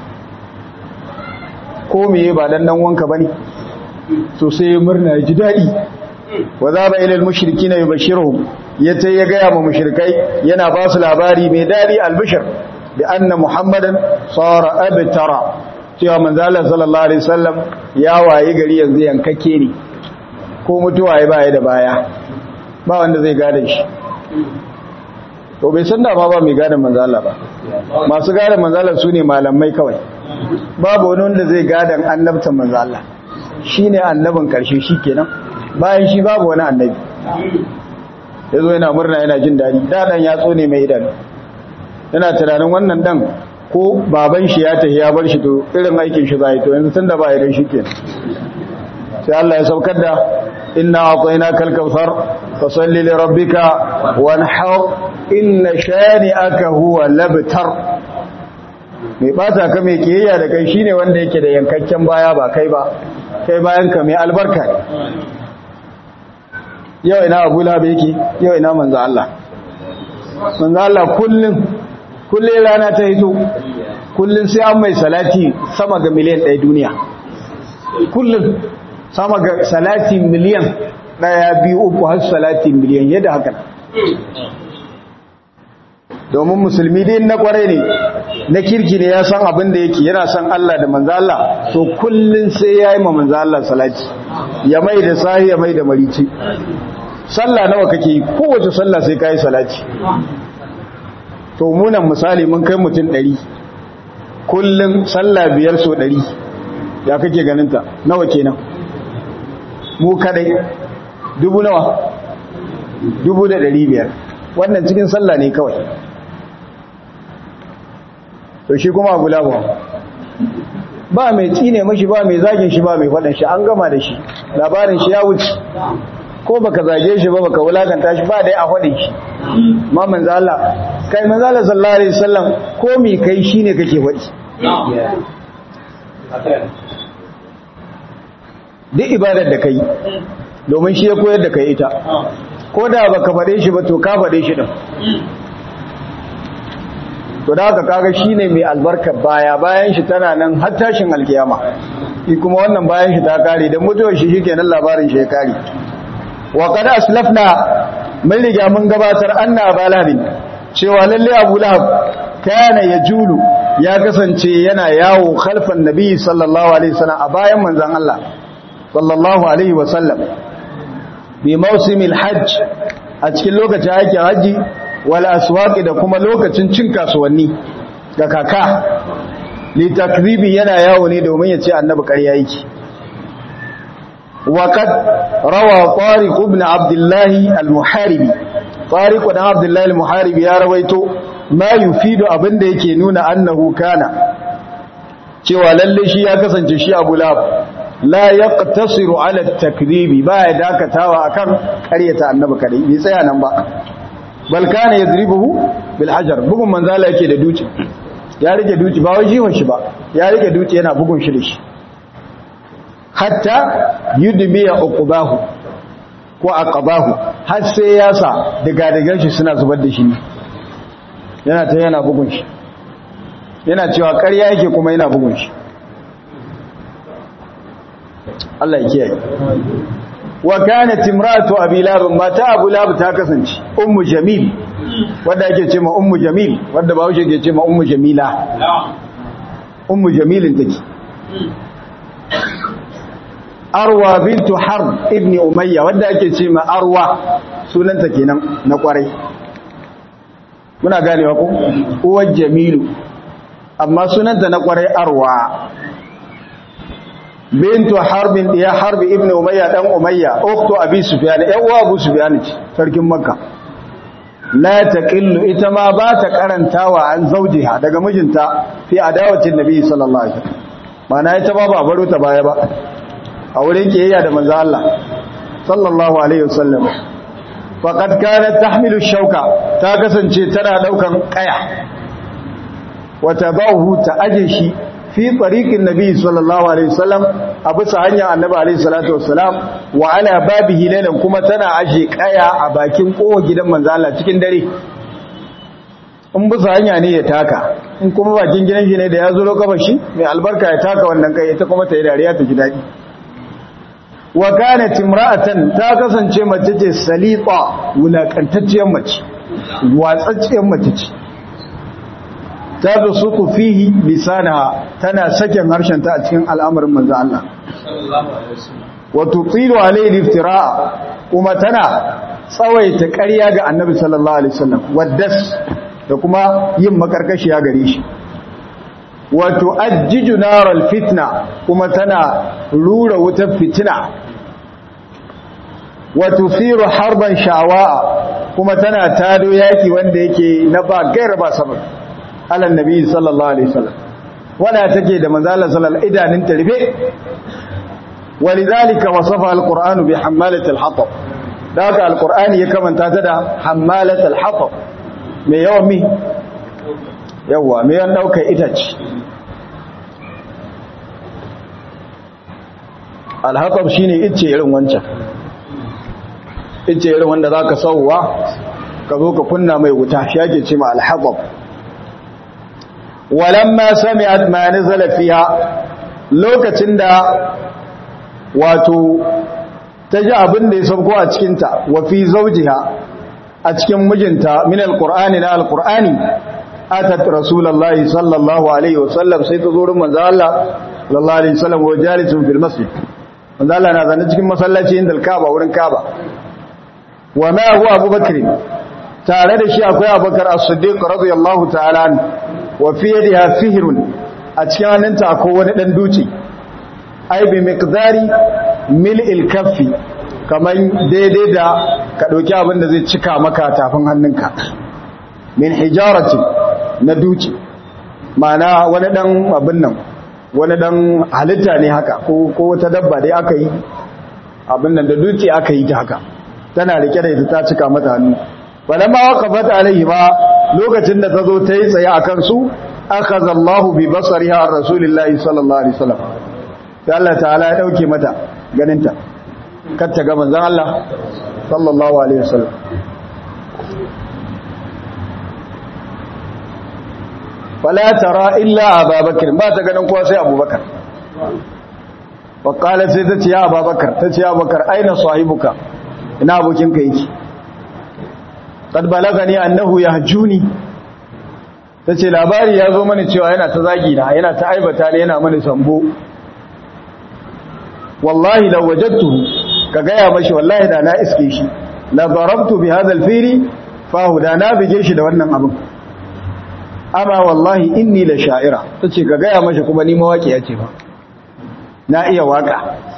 ko meye ba dan wanka bane so sai murna ya ji dadi wa zaba ila al-mushrikeena yubashiruhum yace ya ga ma mushrikai yana ba su labari mai dadi albishir bi anna muhammadan sara abtara cewa manzo Allah sallallahu alaihi wasallam ya waye gari yanzu yankake ne ko mutuwa ya baya da baya ba wanda zai gane shi to bai san da ba mai gane manzo Allah ba masu gane manzo Allah sune malamai kawai babu wani wanda zai gadan annabtan manzo Allah shine annabin karshe shikenan bayan shi babu wani annabi yazo yana murna yana jin dadi dan ya tsone mai idanu yana tunanin wannan dan ko baban shi ya tafi ya bar shi to irin aikin shi zai to yanzu tunda ba ya dan shikenan sai Allah ya saukar da inna a'tainaka al-kautsar fasalli li rabbika wanhar inna shani'aka huwa labtar mai bata ka mai kiyayya da kai shine wanda yake da yankakken baya ba kai ba kai bayan ka mai albarka ne yau ina Abu Lahab yake yau ina manzo Allah kullun rana ta hito kullun sai an mai salati sama ga miliyan 1 duniya kullun sama ga salati miliyan 1 2 3 har salati miliyan yadda haka domin musulmi dai na kware ne na kirki ne ya san abin da yake yana san Allah da manzo Allah to kullun sai yayi ma manzo Allah salati ya mai da sahi ya mai da marici sallah nawa kake yi kowace sallah sai kai salati to munan misali mun kai mutum 100 kullun sallah 5 so 100 ya kake ganin ta nawa kenan mu kadai dubu nawa 1500 wannan cikin sallah ne kawai to shi kuma Abu Lahab ba mai tsine mashi ba mai zagin shi ba mai fadan shi an gama da shi labarin shi ya wuce ko baka zage shi ba baka wulakanta shi ba dai a fadin shi ma manzo Allah kai manzo Allah sallallahu alaihi wasallam ko mi kai shine kake fadi duk ibadar da kai domin shi ya koyar da kai ita ko da baka fade shi ba to ka fade shi din to da haka kaga shine mai albarka bayan shi tana nan har tashin alkiyama shi kuma wannan bayan shi ta kare dan mutuwar shi shikenan labarin shi ya kare wa qad aslafna mun riga mun gabatar anna balabin cewa lalle Abu Lahab kana yajulu ya kasance yana yawo khalfan nabi sallallahu alaihi wasallam a bayan manzon Allah sallallahu alaihi wasallam bi mawsimil hajj a cikin lokacin aikin haji wal aswaqi da kuma lokacin cin kasuwanni ga kaka li takribi yana yawo ne domin ya ce annabi ƙarya yake wa qad rawa tariq ibn abdullah al-muharibi tariq ibn abdullah al-muharibi ya rawaito ma yufidu abinda yake nuna annahu kana cewa lalle shi ya kasance shi Abu Lahab la yaqtasiru ala at-takribi ba ya dakatawa akan ƙaryata annabi kadai bai tsaya nan ba bal kana yadribuhu bil hajar bugun manzala yake da duci ya rike duci ba wai jiwon shi ba ya rike duci yana bugun shi da shi hatta yudmiya uqbahu ko aqabahu har sai ya sa daga shi suna zubar da shi yana bugun shi yana cewa ƙarya yake kuma yana bugun shi Allah ya kiyaye wa kanat imratu abi lab mata abu lab ta kasance ummu jamil wanda ake ce ma ummu jamil wanda bawo ke ce ma ummu jamila ummu jamilin take arwa bintu harb ibn umayya wanda ake ce ma arwa sunanta kenan na kwarai muna ganewa ko uwar jamilu amma sunanta na kwarai arwa bintu harbin ya harbi ibn umayya dan umayya ukhtu abi sufyan ya uwa abu sufyan ce sarkin makka la taqillu ita ma ba ta karantawa an zaujiha daga mijinta fi adawatin nabi sallallahu alaihi wasallam mana ita ba baro ta baya ba a wurin kiyayya da manzo Allah sallallahu alaihi wasallam faqad kanat tahmilu shauka ta kasance tana daukan kaya wa tabahu ta aje shi fi tariqin nabi sallallahu alaihi wasallam a bisa hanyar annabi alaihi salatu wassalam wa ala babihi laylan kuma tana aje kaya a bakin kowa gidan manzo Allah cikin dare in bisa hanya ne ya taka in kuma bakin gidan shi ne da ya zo kafa shi mai albarka ya taka wannan kai ita kuma ta yi dariya ta ji dadi wa kanat imra'atan ta kasance mace ce salita wulakantacciyar mace watsacciyar mace ce ta bisutu fihi lisanaha tana sakin harshen ta a cikin al'amarin manzo Allah sallallahu alaihi wasallam wa tutilu alayhi iftira'a kuma tana tsawaita ƙarya ga annabi sallallahu alaihi wasallam waddas da kuma yin makarkashiya gare shi wa tu'ajjiju naral fitna kuma tana rura wutar fitina wa tusiru harban sha'wa kuma tana tado yaki wanda yake na ba gaira ba sabab ala nabi sallallahu alaihi wasallam wala take da manzo Allah sallallahu idanin ta rufe walidhalika wasafa alqur'anu bi hammalati alhatab daga alqur'ani ya kamanta ta da hammalati alhatab me yawan mi yawa me yan dauka itace alhatab shine icce irin wancan icce irin wanda zaka sauwa ka zo ka kunna mai wuta shi yake ce ma alhatab walamma sami'at ma nazala fiha lokacin da wato ta ji abin da ya sauko a cikin ta wa fi zawjiha a cikin mijinta min alqur'ani na alqur'ani atat rasulullahi sallallahu alaihi wasallam sai ta zo rin manzo Allah sallallahu alaihi wasallam wa jalisun fil masjid manzo Allah na zane cikin masallaci inda al-Kaaba wurin Kaaba wa ma huwa Abu Bakr tare da shi akwai Abubakar As-Siddiq radiyallahu ta'ala anhu wa fi yadiha fihrun a cikin hannunta akwai wani dan duci ai bi miqdari mil'il kaffi kaman daidai da ka dauki abin da zai cika maka tafin hannunka min hijarati na duci ma'ana wani dan abin nan wani dan halitta ne haka ko wata dabba dai aka yi abin nan da duci aka yi ta haka tana rike da ita ta cika mata hannu falamma waqafat alaihi ba lokacin da ta zo ta yi tsaye a kansu akhadha Allahu bi basariha ar rasulillahi sallallahu alaihi wasallam sai Allah ta'ala ya dauke mata ganinta kar ta ga manzon Allah sallallahu alaihi wasallam fala tara illa Abubakar ba ta ganin kowa sai Abubakar wa qala sai ta ce ya Abubakar aina sahibuka ina abokinka yake kad balagani annahu yahjuni tace labari ya zo mani cewa yana ta zagi na yana ta aibata ne yana mani sambo wallahi law wajadtuhu ka gaya mashi wallahi da na iske shi la darabtu bi hadha al-firi fahuda na bige shi da wannan abin amma wallahi inni la sha'ira tace ka gaya mashi kuma ni mawaki yace ba na iya waka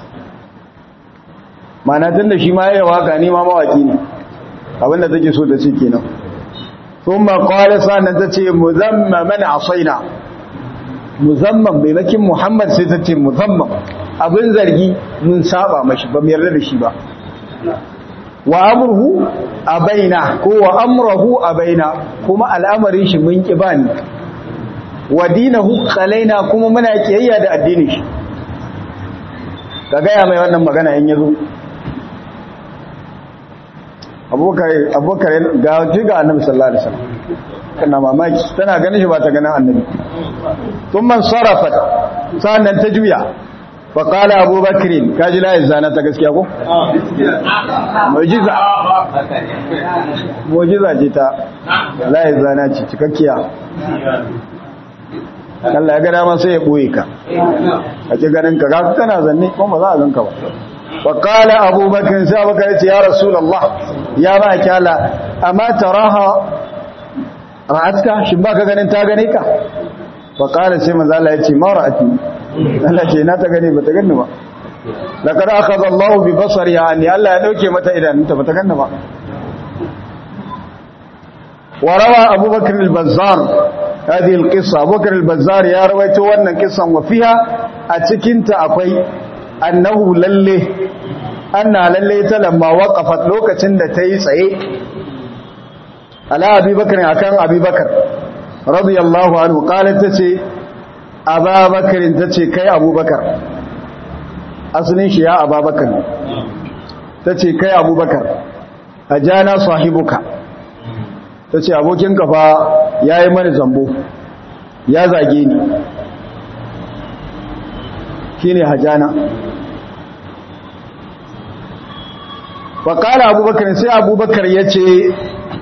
mana tunda shi ma iya waka ni ma mawaki ne abinda take so ta ce kenan thumma qala sanan tace muzammaman asaina muzamman maimakin muhammad sai tace muzamman abin zargi mun saba mashi ba mu yarda da shi ba wa amruhu abaina ko wa amruhu abaina kuma al'amarin shi mun ki bani wa dinahu qalaina kuma muna kiyayya da addinin shi kaga ya mai wannan magana in yazo abubakar ga jiga annabi sallallahu alaihi wasallam kana mamaki tana ganin shi ba ta ganin annabi thumma sarafat sannan ta juya fa qala abubakar kaji la izana ta gaskiya ko mu'jiza ce ta la izana ce cikakkiya Allah ya ga dama sai ya boye ka a ce ganin ka ga kana zanne ko ba za a ganka ba fa qala abubakar sai abubakar ya ce ya rasulullah ya ba kyala amma taraha ra'atka shin ba ka ganin ta gane ka fa qala sai manzo Allah ya ce ma ra'ati Allah ce na ta gane ba ta ganni ba laqad akhadha Allah bi basari anni Allah ya dauke mata idanunta ba ta ganni ba وروى أبو بكر البزار هذه القصة أبو بكر البزار يا رويته وانا قصة وفيها أتكنت أقوي أنه للي لما وقفت لوكة تيسعي على أبي بكر أكان أبي بكر رضي الله عنه قالت تتي أبا بكر تتي كي أبو بكر أصنيش يا أبا بكر تتي كي أبو بكر أجانا صاحبك ta ce abokinka fa ya yi mani zambo ya zage ni shi ne hajjana faƙala abubakar sai abubakar ya ce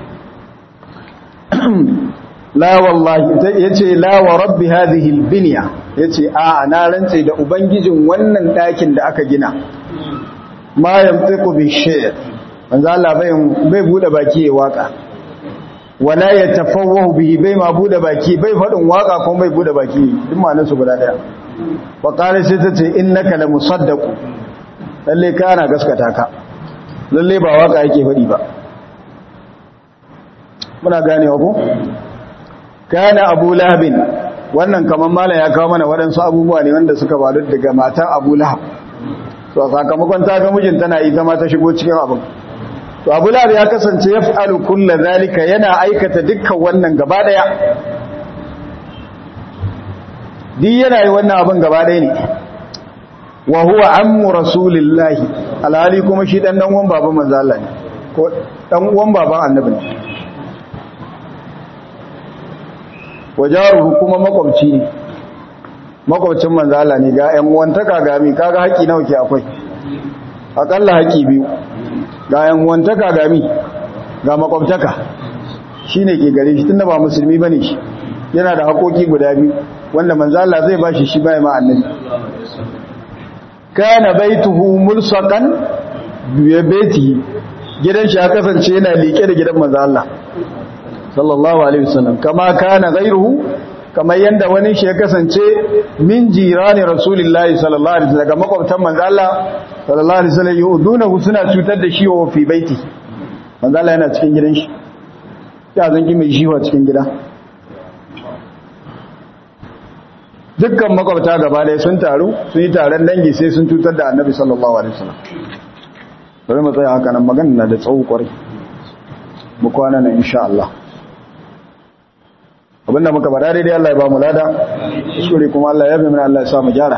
ya ce lawa rabbi hadhihi biniya ya ce a na rantse da ubangijin wannan ɗakin da aka gina ma yamtiku bi shay manzo Allah bai bude baki ya waka wala ya tafawwahu bihi bai ma bude baki bai fadin waka kuma bai bude baki duk ma'anar su guda daya wa qala sai tace innaka la musaddaq lalle kana gaskata ka lalle ba waka yake fadi ba muna ganewa ko kana abu lahab wannan kaman mala ya kawo mana wadansu abubuwa ne wanda suka faru daga matan abu lahab to sakamakon ta ga mijin tana ita ma ta shigo cikin abin to abu lahab ya kasance ya fa'alu kulla zalika yana aikata dukkan wannan gaba daya di yana yi wannan abin gaba daya ne wa huwa ammu rasulillahi alhali kuma shi dan uwan baban manzo Allah ne ko dan uwan baban annabi ne wajaruhu kuma makwabci ne makwabcin manzo Allah ne ga ƴan uwantaka ga mi kaga haƙi nawa ke akwai akalla haƙi biyu ga yan wantaka gami ga makwabtaka shine ke gare shi tunda ba musulmi bane shi yana da hakoki guda biyu wanda manzo Allah zai bashi shi bai ma annabi kana baituhu mulsaqan bi baiti gidan shi ya kasance yana liƙe da gidan manzo Allah sallallahu alaihi wasallam kama kana ghayruhu kamar yanda wani shi ya kasance min jirani rasulullahi sallallahu alaihi wasallam daga makwabtan manzo Allah sallallahu alaihi wasallam yudunahu suna cutar da shi wa fi baiti manzo Allah yana cikin gidan shi ya zangi mai jiwa cikin gida dukkan makwabta gaba ɗaya sun taru sun yi taron dangi sai sun cutar da annabi sallallahu alaihi wasallam bari mu tsaya haka nan magana na da tsawo kwarai mu kwana nan insha Allah abinda muka bada daidai Allah ya ba mu lada kuskure kuma Allah ya bi mana Allah ya sa mu gyara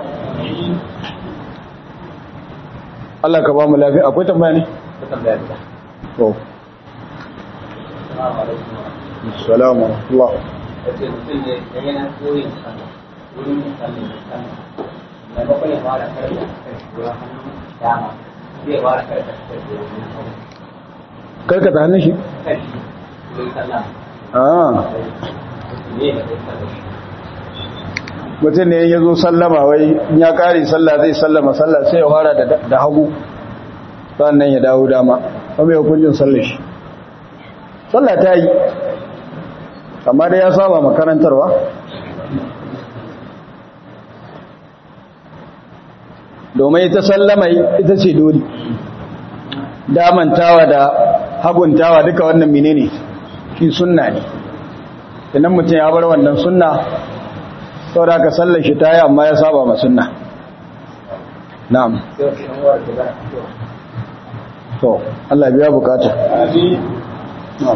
Allah ka ba mu lafiya akwai tambaya ne to assalamu alaikum karkata hannun shi mutum ne ya zo sallama wai ya kare sallah zai sallama sallah sai ya fara da hagu sannan ya dawo dama kuma ya hukuncin sallar shi sallah ta yi amma da ya saba makarantarwa domin ita sallama ita ce dole damantawa da haguntawa duka wannan menene shi sunna ne idan mutum ya bar wannan sunna saboda ka sallar shi ta yi amma ya saba ma sunna na'am to Allah biya bukata na'am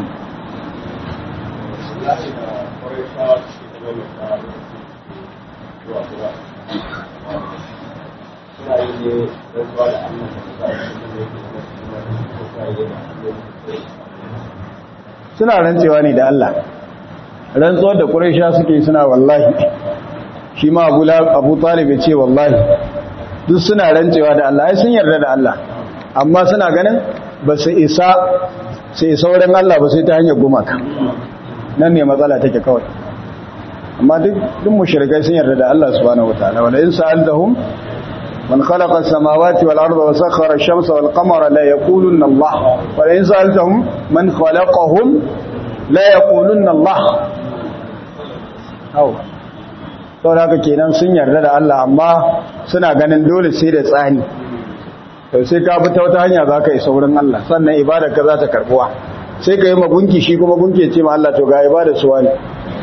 suna rantsewa ne da Allah rantsuwar da Quraysha suke suna wallahi shi ma Abu Talib ya ce wallahi duk suna rantsewa da Allah ai sun yarda da Allah amma suna ganin ba su isa wurin Allah ba sai ta hanyar gumaka nan ne matsala take kawai amma duk mushrikai sun yarda da Allah subhanahu wataala wala in sa'altahum man khalaqa as-samawati wal arda wa sakhkhara ash-shamsa wal qamara la yaqulunna Allah wala in sa'altahum man khalaqahum la yaqulunna Allah saboda haka kenan sun yarda da Allah amma suna ganin dole sai da tsani to sai ka bi ta wata hanya za ka isa wurin Allah sannan ibada ka za ta karbuwa sai ka yi magunki shi kuma gunki ce ma Allah to ga ibada su wani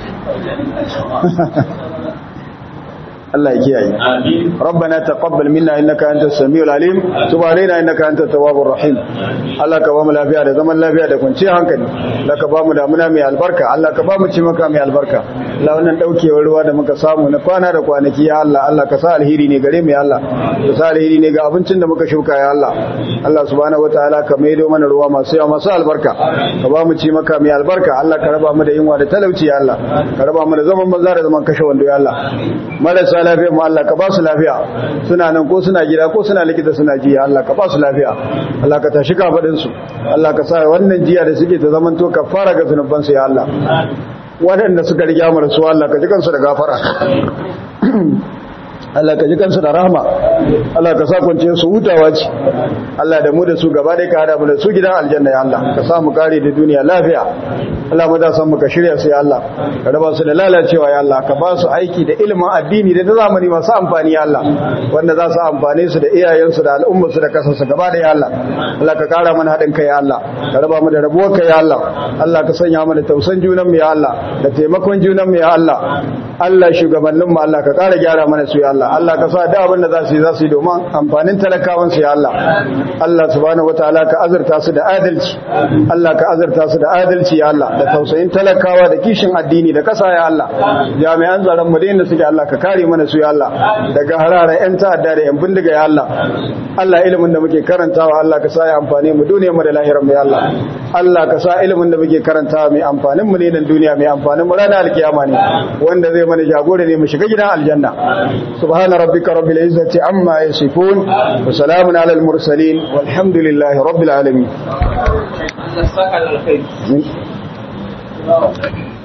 Allah ya kiyaye rabbana taqabbal minna innaka antas samiul alim tub alaina innaka antat tawwabur rahim Allah ka ba mu lafiya da zaman lafiya da kwanciyar hankali Allah ka ba mu damuna mai albarka Allah ka ba mu cimaka mai albarka Allah wannan daukewar ruwa da muka samu na kwana da kwanaki ya Allah Allah ka sa alheri ne gare mu ya Allah ka sa alheri ne ga abincin da muka shuka ya Allah Allah subhanahu wataala ka maido mana ruwa masu yawa masu albarka ka ba mu cimaka mai albarka Allah ka raba mu da yunwa da talauci ya Allah ka raba mu da zaman banza da zaman kashe wando ya Allah marasa lafiya mu Allah ka ba su lafiya suna nan ko suna gida ko suna likita suna jiya Allah ka ba su lafiya Allah ka tashi kafadin su Allah ka sa wannan jiya da suke ta zaman to kafara ga zunuban su ya Allah waɗanda suka riga mu rasuwa Allah ka ji kansu da gafara Allah ka ji kansu da rahama Allah ka sa kwanciyar su hutawa ce Allah da mu da su gaba ɗaya ka hada mu da su gidan aljanna ya Allah ka sa mu kare da duniya lafiya Allah mu da san mu ka shirya su ya Allah ka raba su da lalacewa ya Allah ka ba su aiki da ilimin addini da ta zamani masu amfani ya Allah wanda za su amfane su da iyayensu da al'ummar su da kasar su gaba ɗaya ya Allah Allah ka kara mana haɗin kai ya Allah ka raba mu da rabuwar kai ya Allah Allah ka sanya mu da tausan junan mu ya Allah da taimakon junan mu ya Allah Allah shugabannin mu Allah ka kara gyara mana su ya Allah Allah ka sa da abin da za su yi domin amfanin talakawan su ya Allah Allah subhanahu wataala ka azurta su da adalci Allah ka azurta su da adalci ya Allah da tausayin talakawa da kishin addini da kasa ya Allah jami'an tsaron mu da inda suke Allah ka kare mana su ya Allah daga harara yan ta'adda da yan bindiga ya Allah Allah ilimin da muke karantawa Allah ka sa ya amfane mu duniyar mu da lahirar mu ya Allah Allah ka sa ilimin da muke karantawa mai amfanin mu ne nan duniya mai amfanin mu ranar alkiyama ne wanda zai mana jagora ne mu shiga gidan aljanna subhana rabbika rabbil izzati amma yasifun wa salamun alal mursalin walhamdulillahi rabbil alamin.